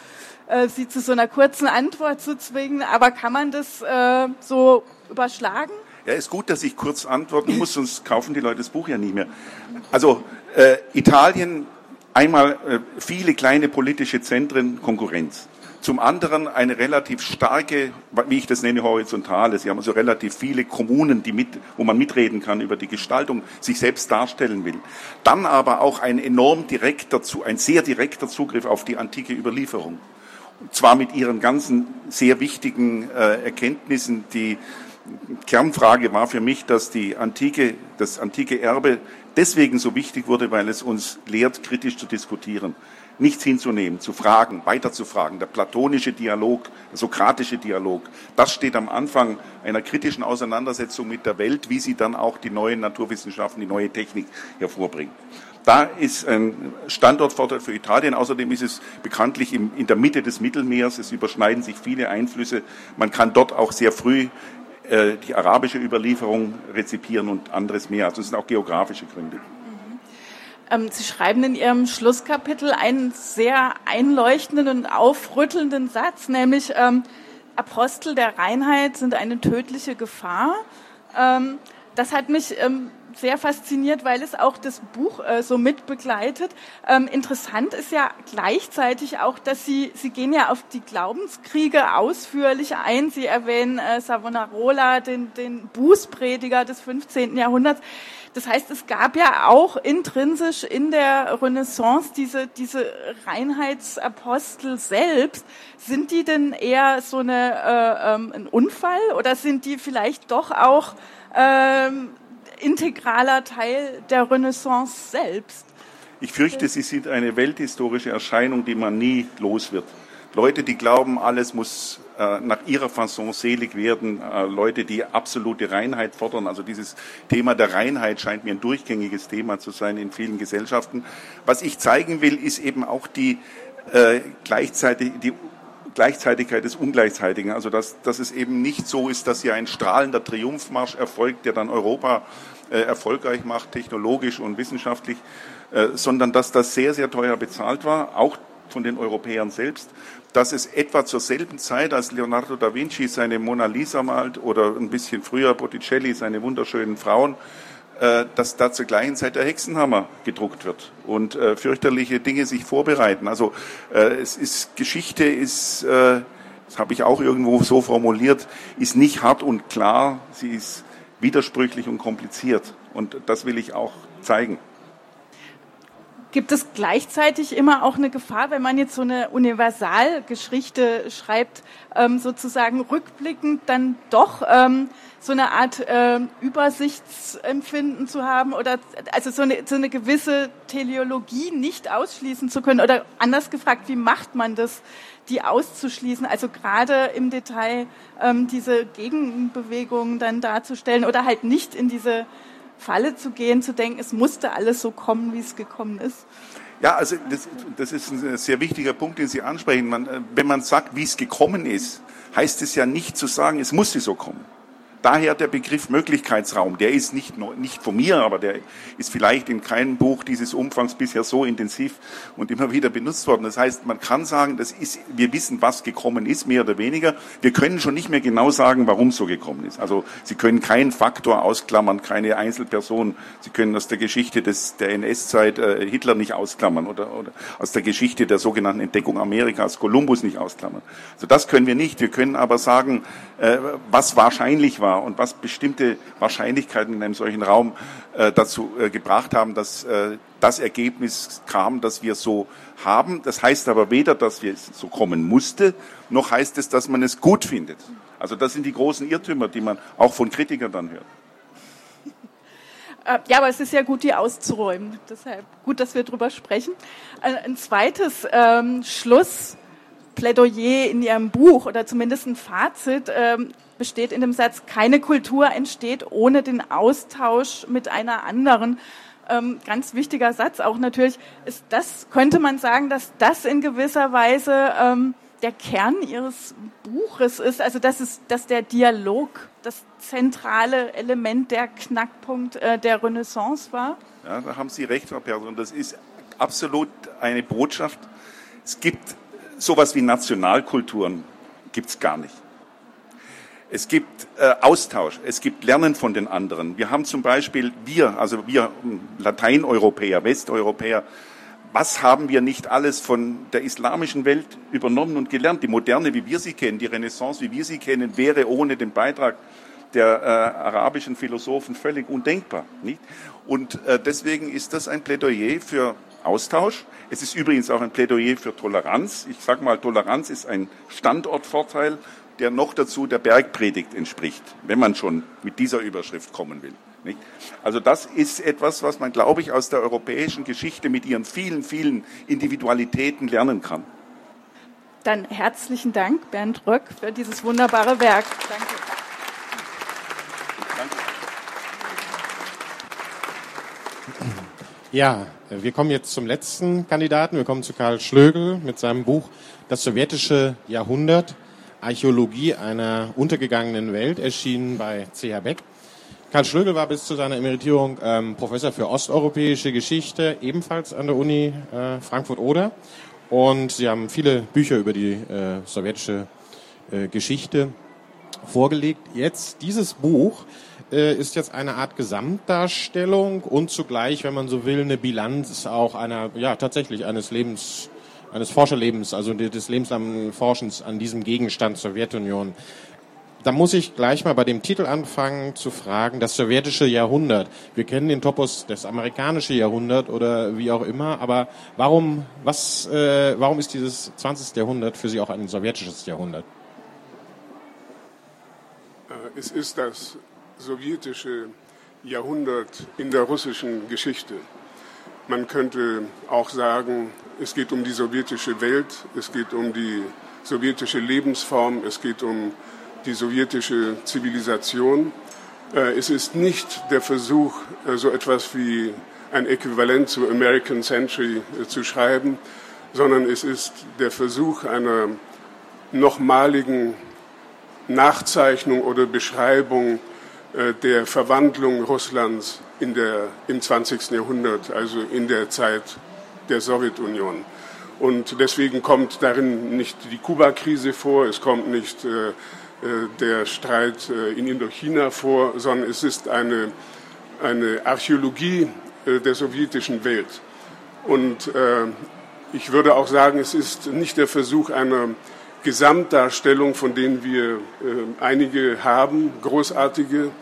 Sie zu so einer kurzen Antwort zu zwingen, aber kann man das so überschlagen? Ja, ist gut, dass ich kurz antworten muss, sonst kaufen die Leute das Buch ja nicht mehr. Also Italien, einmal viele kleine politische Zentren, Konkurrenz. Zum anderen eine relativ starke, wie ich das nenne, horizontale. Sie haben also relativ viele Kommunen, wo man mitreden kann über die Gestaltung, sich selbst darstellen will. Dann aber auch ein sehr direkter Zugriff auf die antike Überlieferung. Und zwar mit ihren ganzen sehr wichtigen Erkenntnissen. Die Kernfrage war für mich, dass das antike Erbe deswegen so wichtig wurde, weil es uns lehrt, kritisch zu diskutieren, nichts hinzunehmen, zu fragen, weiterzufragen. Der platonische Dialog, der sokratische Dialog, das steht am Anfang einer kritischen Auseinandersetzung mit der Welt, wie sie dann auch die neuen Naturwissenschaften, die neue Technik hervorbringen. Da ist ein Standortvorteil für Italien. Außerdem ist es bekanntlich in der Mitte des Mittelmeers. Es überschneiden sich viele Einflüsse. Man kann dort auch sehr früh die arabische Überlieferung rezipieren und anderes mehr. Also es sind auch geografische Gründe. Sie schreiben in Ihrem Schlusskapitel einen sehr einleuchtenden und aufrüttelnden Satz, nämlich Apostel der Reinheit sind eine tödliche Gefahr. Das hat mich sehr fasziniert, weil es auch das Buch so mit begleitet. Interessant ist ja gleichzeitig auch, dass Sie gehen ja auf die Glaubenskriege ausführlich ein. Sie erwähnen Savonarola, den Bußprediger des 15. Jahrhunderts. Das heißt, es gab ja auch intrinsisch in der Renaissance diese Reinheitsapostel selbst. Sind die denn eher so ein Unfall oder sind die vielleicht doch auch integraler Teil der Renaissance selbst? Ich fürchte, sie sind eine welthistorische Erscheinung, die man nie los wird. Leute, die glauben, alles muss nach ihrer Fasson selig werden, Leute, die absolute Reinheit fordern. Also dieses Thema der Reinheit scheint mir ein durchgängiges Thema zu sein in vielen Gesellschaften. Was ich zeigen will, ist eben auch die Gleichzeitigkeit des Ungleichzeitigen. Also dass es eben nicht so ist, dass hier ein strahlender Triumphmarsch erfolgt, der dann Europa erfolgreich macht, technologisch und wissenschaftlich, sondern dass das sehr, sehr teuer bezahlt war, auch von den Europäern selbst, dass es etwa zur selben Zeit, als Leonardo da Vinci seine Mona Lisa malt oder ein bisschen früher Botticelli seine wunderschönen Frauen, dass da zur gleichen Zeit der Hexenhammer gedruckt wird und fürchterliche Dinge sich vorbereiten. Also Geschichte ist, das habe ich auch irgendwo so formuliert, ist nicht hart und klar, sie ist widersprüchlich und kompliziert. Und das will ich auch zeigen. Gibt es gleichzeitig immer auch eine Gefahr, wenn man jetzt so eine Universalgeschichte schreibt, sozusagen rückblickend dann doch so eine Art Übersichtsempfinden zu haben oder also so eine gewisse Teleologie nicht ausschließen zu können? Oder anders gefragt, wie macht man das, die auszuschließen? Also gerade im Detail diese Gegenbewegungen dann darzustellen oder halt nicht in diese Falle zu gehen, zu denken, es musste alles so kommen, wie es gekommen ist? Ja, also das ist ein sehr wichtiger Punkt, den Sie ansprechen. Wenn man sagt, wie es gekommen ist, heißt es ja nicht zu sagen, es musste so kommen. Daher der Begriff Möglichkeitsraum, der ist nicht von mir, aber der ist vielleicht in keinem Buch dieses Umfangs bisher so intensiv und immer wieder benutzt worden. Das heißt, man kann sagen, wir wissen, was gekommen ist, mehr oder weniger. Wir können schon nicht mehr genau sagen, warum so gekommen ist. Also Sie können keinen Faktor ausklammern, keine Einzelperson. Sie können aus der Geschichte der NS-Zeit Hitler nicht ausklammern oder aus der Geschichte der sogenannten Entdeckung Amerikas Kolumbus nicht ausklammern. Also das können wir nicht. Wir können aber sagen, was wahrscheinlich war und was bestimmte Wahrscheinlichkeiten in einem solchen Raum dazu gebracht haben, dass das Ergebnis kam, das wir so haben. Das heißt aber weder, dass es so kommen musste, noch heißt es, dass man es gut findet. Also das sind die großen Irrtümer, die man auch von Kritikern dann hört. Ja, aber es ist ja gut, die auszuräumen. Deshalb gut, dass wir drüber sprechen. Ein zweites Schlussplädoyer in Ihrem Buch oder zumindest ein Fazit besteht in dem Satz, keine Kultur entsteht ohne den Austausch mit einer anderen. Ganz wichtiger Satz auch natürlich. Könnte man sagen, dass das in gewisser Weise der Kern Ihres Buches ist, also dass der Dialog das zentrale Element, der Knackpunkt der Renaissance war? Ja, da haben Sie recht, Frau Perser. Und das ist absolut eine Botschaft. Es gibt sowas wie Nationalkulturen, gibt's gar nicht. Es gibt Austausch, es gibt Lernen von den anderen. Wir haben zum Beispiel, wir Lateineuropäer, Westeuropäer, was haben wir nicht alles von der islamischen Welt übernommen und gelernt? Die Moderne, wie wir sie kennen, die Renaissance, wie wir sie kennen, wäre ohne den Beitrag der arabischen Philosophen völlig undenkbar, nicht? Und deswegen ist das ein Plädoyer für Austausch. Es ist übrigens auch ein Plädoyer für Toleranz. Ich sage mal, Toleranz ist ein Standortvorteil, der noch dazu der Bergpredigt entspricht, wenn man schon mit dieser Überschrift kommen will. Nicht? Also das ist etwas, was man, glaube ich, aus der europäischen Geschichte mit ihren vielen, vielen Individualitäten lernen kann. Dann herzlichen Dank, Bernd Röck, für dieses wunderbare Werk. Danke. Ja, wir kommen jetzt zum letzten Kandidaten. Wir kommen zu Karl Schlögl mit seinem Buch Das sowjetische Jahrhundert. Archäologie einer untergegangenen Welt, erschienen bei C.H. Beck. Karl Schlögl war bis zu seiner Emeritierung Professor für osteuropäische Geschichte, ebenfalls an der Uni Frankfurt-Oder. Und sie haben viele Bücher über die sowjetische Geschichte vorgelegt. Jetzt, dieses Buch ist jetzt eine Art Gesamtdarstellung und zugleich, wenn man so will, eine Bilanz auch tatsächlich eines Forscherlebens, also des lebenslangen Forschens an diesem Gegenstand Sowjetunion. Da muss ich gleich mal bei dem Titel anfangen zu fragen, das sowjetische Jahrhundert. Wir kennen den Topos, das amerikanische Jahrhundert oder wie auch immer, aber warum ist dieses 20. Jahrhundert für Sie auch ein sowjetisches Jahrhundert? Es ist das sowjetische Jahrhundert in der russischen Geschichte. Man könnte auch sagen, es geht um die sowjetische Welt, es geht um die sowjetische Lebensform, es geht um die sowjetische Zivilisation. Es ist nicht der Versuch, so etwas wie ein Äquivalent zu American Century zu schreiben, sondern es ist der Versuch einer nochmaligen Nachzeichnung oder Beschreibung der Verwandlung Russlands im 20. Jahrhundert, also in der Zeit der Sowjetunion. Und deswegen kommt darin nicht die Kuba-Krise vor, es kommt nicht der Streit in Indochina vor, sondern es ist eine Archäologie der sowjetischen Welt. Und ich würde auch sagen, es ist nicht der Versuch einer Gesamtdarstellung, von denen wir einige haben, großartige,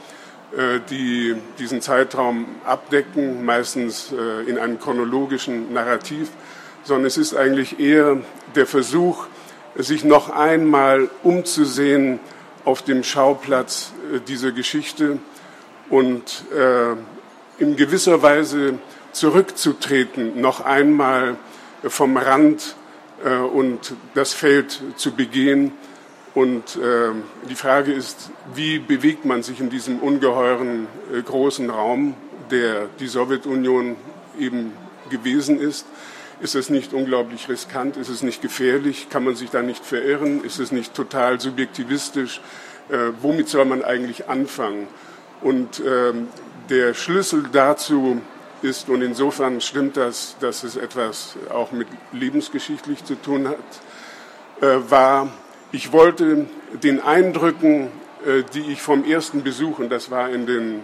die diesen Zeitraum abdecken, meistens in einem chronologischen Narrativ, sondern es ist eigentlich eher der Versuch, sich noch einmal umzusehen auf dem Schauplatz dieser Geschichte und in gewisser Weise zurückzutreten, noch einmal vom Rand und das Feld zu begehen. Und die Frage ist, wie bewegt man sich in diesem ungeheuren großen Raum, der die Sowjetunion eben gewesen ist? Ist es nicht unglaublich riskant? Ist es nicht gefährlich? Kann man sich da nicht verirren? Ist es nicht total subjektivistisch? Womit soll man eigentlich anfangen? Und der Schlüssel dazu ist, und insofern stimmt das, dass es etwas auch mit lebensgeschichtlich zu tun hat, war, ich wollte den Eindrücken, die ich vom ersten Besuch, und das war in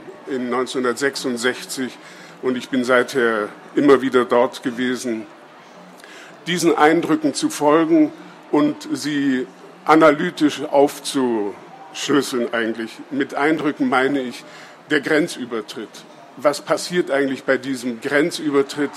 1966, und ich bin seither immer wieder dort gewesen, diesen Eindrücken zu folgen und sie analytisch aufzuschlüsseln eigentlich. Mit Eindrücken meine ich der Grenzübertritt. Was passiert eigentlich bei diesem Grenzübertritt,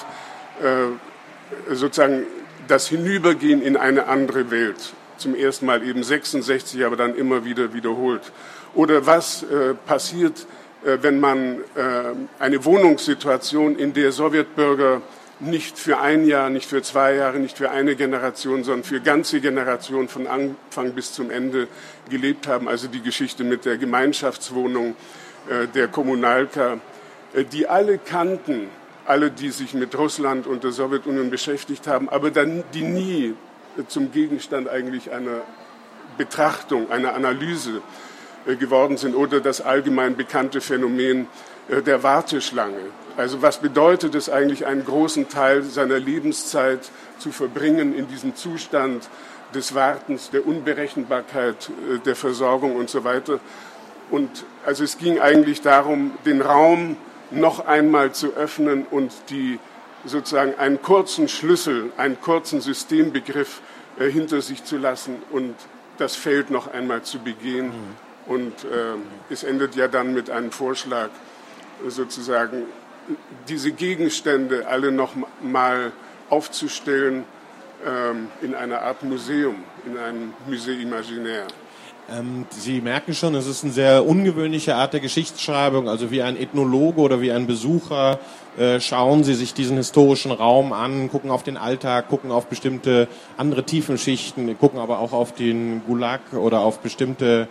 sozusagen das Hinübergehen in eine andere Welt? Zum ersten Mal eben 66, aber dann immer wieder wiederholt. Oder was passiert, wenn man eine Wohnungssituation, in der Sowjetbürger nicht für ein Jahr, nicht für 2 Jahre, nicht für eine Generation, sondern für ganze Generationen von Anfang bis zum Ende gelebt haben. Also die Geschichte mit der Gemeinschaftswohnung, der Kommunalka, die alle kannten, alle, die sich mit Russland und der Sowjetunion beschäftigt haben, aber dann die nie zum Gegenstand eigentlich einer Betrachtung, einer Analyse geworden sind, oder das allgemein bekannte Phänomen der Warteschlange. Also was bedeutet es eigentlich, einen großen Teil seiner Lebenszeit zu verbringen in diesem Zustand des Wartens, der Unberechenbarkeit, der Versorgung und so weiter. Und also es ging eigentlich darum, den Raum noch einmal zu öffnen und die sozusagen einen kurzen Schlüssel, einen kurzen Systembegriff hinter sich zu lassen und das Feld noch einmal zu begehen. Und es endet ja dann mit einem Vorschlag, sozusagen diese Gegenstände alle noch mal aufzustellen in einer Art Museum, in einem Musée Imaginaire. Sie merken schon, es ist eine sehr ungewöhnliche Art der Geschichtsschreibung, also wie ein Ethnologe oder wie ein Besucher schauen Sie sich diesen historischen Raum an, gucken auf den Alltag, gucken auf bestimmte andere Tiefenschichten, gucken aber auch auf den Gulag oder auf bestimmte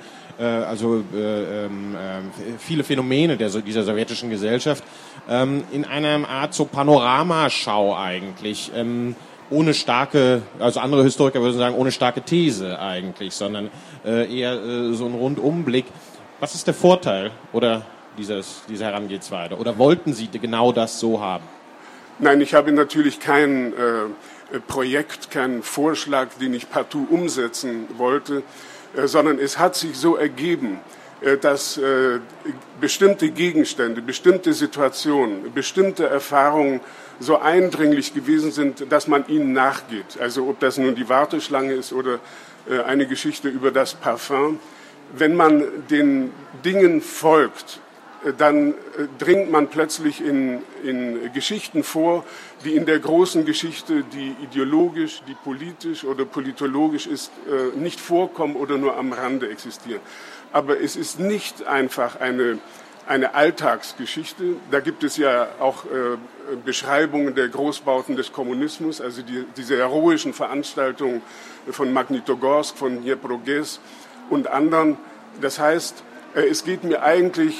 viele Phänomene dieser sowjetischen Gesellschaft in einer Art so Panoramaschau eigentlich, ohne starke, also andere Historiker würden sagen, ohne starke These eigentlich, sondern eher so ein Rundumblick. Was ist der Vorteil oder dieser Herangehensweise? Oder wollten Sie genau das so haben? Nein, ich habe natürlich kein Projekt, keinen Vorschlag, den ich partout umsetzen wollte, sondern es hat sich so ergeben, dass bestimmte Gegenstände, bestimmte Situationen, bestimmte Erfahrungen so eindringlich gewesen sind, dass man ihnen nachgeht. Also ob das nun die Warteschlange ist oder eine Geschichte über das Parfum. Wenn man den Dingen folgt, dann dringt man plötzlich in Geschichten vor, die in der großen Geschichte, die ideologisch, die politisch oder politologisch ist, nicht vorkommen oder nur am Rande existieren. Aber es ist nicht einfach eine Alltagsgeschichte. Da gibt es ja auch Beschreibungen der Großbauten des Kommunismus, also diese heroischen Veranstaltungen von Magnitogorsk, von Dnipro-Gez und anderen. Das heißt, es geht mir eigentlich,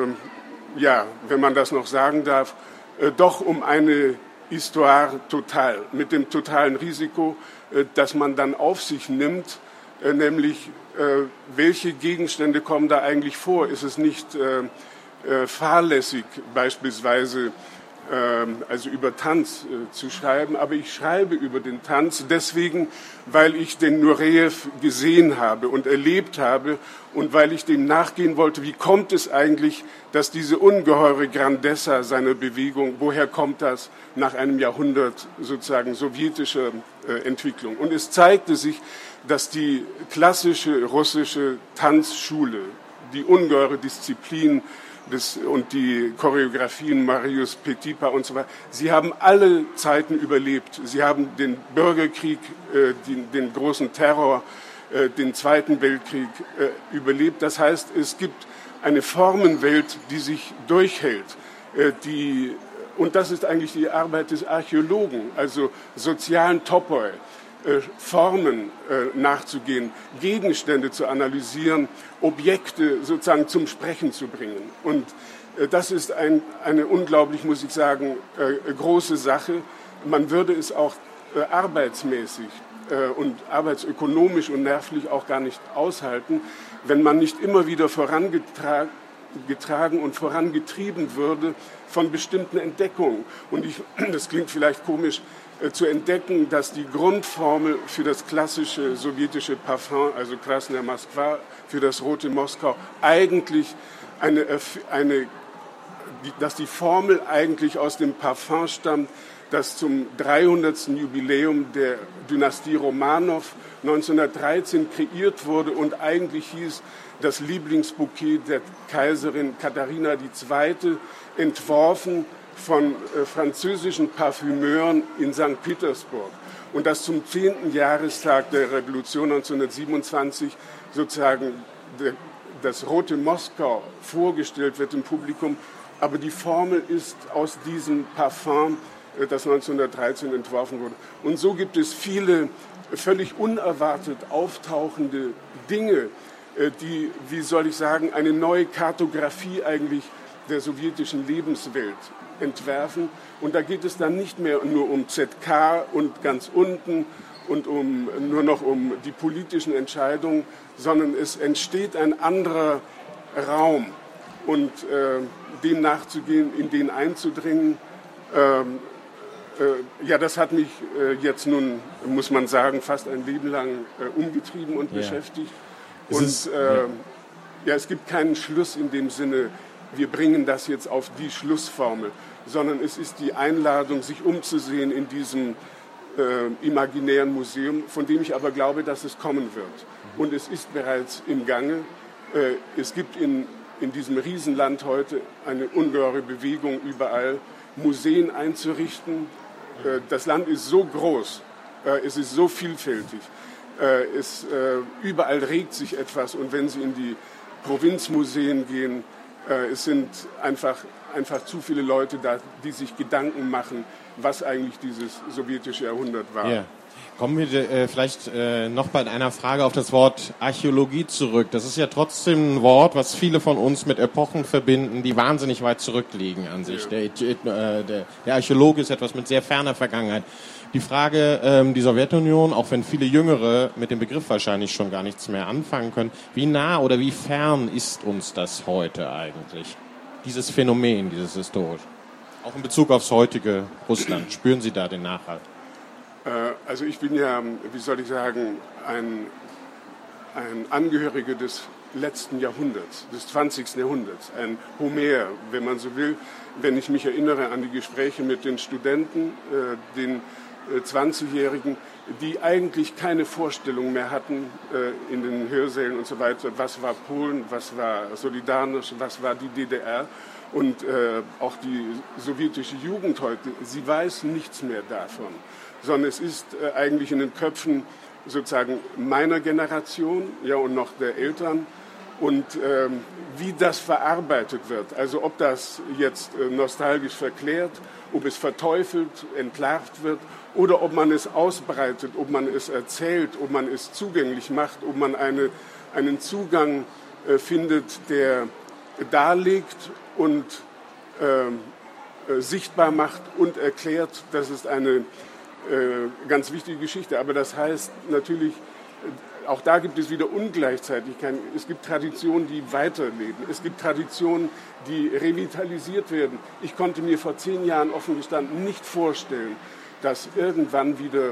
wenn man das noch sagen darf, doch um eine Histoire total, mit dem totalen Risiko, dass man dann auf sich nimmt, nämlich welche Gegenstände kommen da eigentlich vor? Ist es nicht fahrlässig beispielsweise also über Tanz zu schreiben, aber ich schreibe über den Tanz deswegen, weil ich den Nureyev gesehen habe und erlebt habe und weil ich dem nachgehen wollte, wie kommt es eigentlich, dass diese ungeheure Grandezza seiner Bewegung, woher kommt das nach einem Jahrhundert sozusagen sowjetischer Entwicklung? Und es zeigte sich, dass die klassische russische Tanzschule, die ungeheure Disziplin, und die Choreografien Marius Petipa und so weiter, sie haben alle Zeiten überlebt. Sie haben den Bürgerkrieg, den großen Terror, den Zweiten Weltkrieg überlebt. Das heißt, es gibt eine Formenwelt, die sich durchhält, und das ist eigentlich die Arbeit des Archäologen, also sozialen Topoi, Formen nachzugehen, Gegenstände zu analysieren, Objekte sozusagen zum Sprechen zu bringen. Und das ist eine unglaublich, muss ich sagen, große Sache. Man würde es auch arbeitsmäßig und arbeitsökonomisch und nervlich auch gar nicht aushalten, wenn man nicht immer wieder vorangetragen und vorangetrieben würde von bestimmten Entdeckungen. Und das klingt vielleicht komisch, zu entdecken, dass die Grundformel für das klassische sowjetische Parfum, also Krasnaya Moskwa, für das rote Moskau, eigentlich dass die Formel eigentlich aus dem Parfum stammt, das zum 300. Jubiläum der Dynastie Romanow 1913 kreiert wurde und eigentlich hieß, das Lieblingsbouquet der Kaiserin Katharina II., entworfen von französischen Parfümeuren in St. Petersburg. Und das zum 10. Jahrestag der Revolution 1927 sozusagen das rote Moskau vorgestellt wird im Publikum. Aber die Formel ist aus diesem Parfum, das 1913 entworfen wurde. Und so gibt es viele völlig unerwartet auftauchende Dinge, die, wie soll ich sagen, eine neue Kartografie eigentlich der sowjetischen Lebenswelt entwerfen. Und da geht es dann nicht mehr nur um ZK und ganz unten und nur noch um die politischen Entscheidungen, sondern es entsteht ein anderer Raum. Und dem nachzugehen, in den einzudringen, das hat mich jetzt nun, muss man sagen, fast ein Leben lang umgetrieben und beschäftigt. Und es gibt keinen Schluss in dem Sinne, wir bringen das jetzt auf die Schlussformel, sondern es ist die Einladung, sich umzusehen in diesem imaginären Museum, von dem ich aber glaube, dass es kommen wird. Und es ist bereits im Gange. Es gibt in diesem Riesenland heute eine ungeheure Bewegung, überall Museen einzurichten. Das Land ist so groß, es ist so vielfältig. Überall regt sich etwas, und wenn Sie in die Provinzmuseen gehen, es sind einfach zu viele Leute da, die sich Gedanken machen, was eigentlich dieses sowjetische Jahrhundert war. Yeah. Kommen wir vielleicht noch bei einer Frage auf das Wort Archäologie zurück. Das ist ja trotzdem ein Wort, was viele von uns mit Epochen verbinden, die wahnsinnig weit zurückliegen an sich. Ja. Der Archäologe ist etwas mit sehr ferner Vergangenheit. Die Frage, die Sowjetunion, auch wenn viele Jüngere mit dem Begriff wahrscheinlich schon gar nichts mehr anfangen können, wie nah oder wie fern ist uns das heute eigentlich? Dieses Phänomen, dieses historische. Auch in Bezug aufs heutige Russland. Spüren Sie da den Nachhalt? Also ich bin ja, wie soll ich sagen, ein Angehöriger des letzten Jahrhunderts, des 20. Jahrhunderts, ein Homer, wenn man so will. Wenn ich mich erinnere an die Gespräche mit den Studenten, den 20-Jährigen, die eigentlich keine Vorstellung mehr hatten in den Hörsälen und so weiter, was war Polen, was war Solidarność, was war die DDR. Und auch die sowjetische Jugend heute, sie weiß nichts mehr davon, sondern es ist eigentlich in den Köpfen sozusagen meiner Generation, ja, und noch der Eltern. Und wie das verarbeitet wird, also ob das jetzt nostalgisch verklärt, ob es verteufelt, entlarvt wird, oder ob man es ausbreitet, ob man es erzählt, ob man es zugänglich macht, ob man einen Zugang findet, der darlegt und sichtbar macht und erklärt. Das ist eine ganz wichtige Geschichte. Aber das heißt natürlich, auch da gibt es wieder Ungleichzeitigkeiten. Es gibt Traditionen, die weiterleben. Es gibt Traditionen, die revitalisiert werden. Ich konnte mir vor 10 Jahren offen gestanden nicht vorstellen, dass irgendwann wieder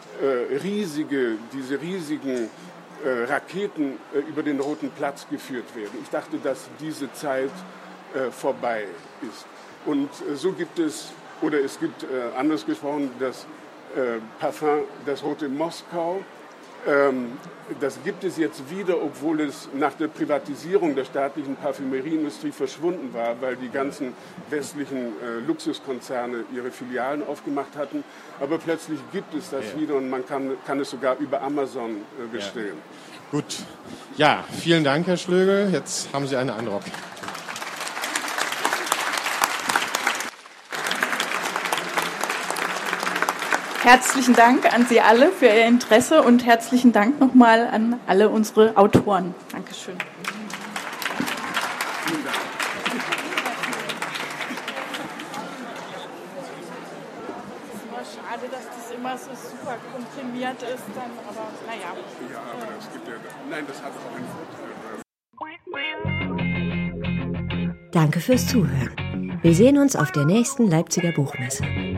diese riesigen Raketen über den Roten Platz geführt werden. Ich dachte, dass diese Zeit vorbei ist. Und so gibt es, oder es gibt anders gesprochen, das Parfum, das rote Moskau, Das gibt es jetzt wieder, obwohl es nach der Privatisierung der staatlichen Parfümerieindustrie verschwunden war, weil die ganzen westlichen Luxuskonzerne ihre Filialen aufgemacht hatten. Aber plötzlich gibt es das wieder und man kann es sogar über Amazon bestellen. Ja. Gut. Ja, vielen Dank, Herr Schlögel. Jetzt haben Sie einen Eindruck. Herzlichen Dank an Sie alle für Ihr Interesse und herzlichen Dank nochmal an alle unsere Autoren. Dankeschön. Vielen Dank. Es ist immer schade, dass das immer so super komprimiert ist, dann, aber naja. Ja, aber das gibt ja. Nein, das hat auch einen Vorteil. Danke fürs Zuhören. Wir sehen uns auf der nächsten Leipziger Buchmesse.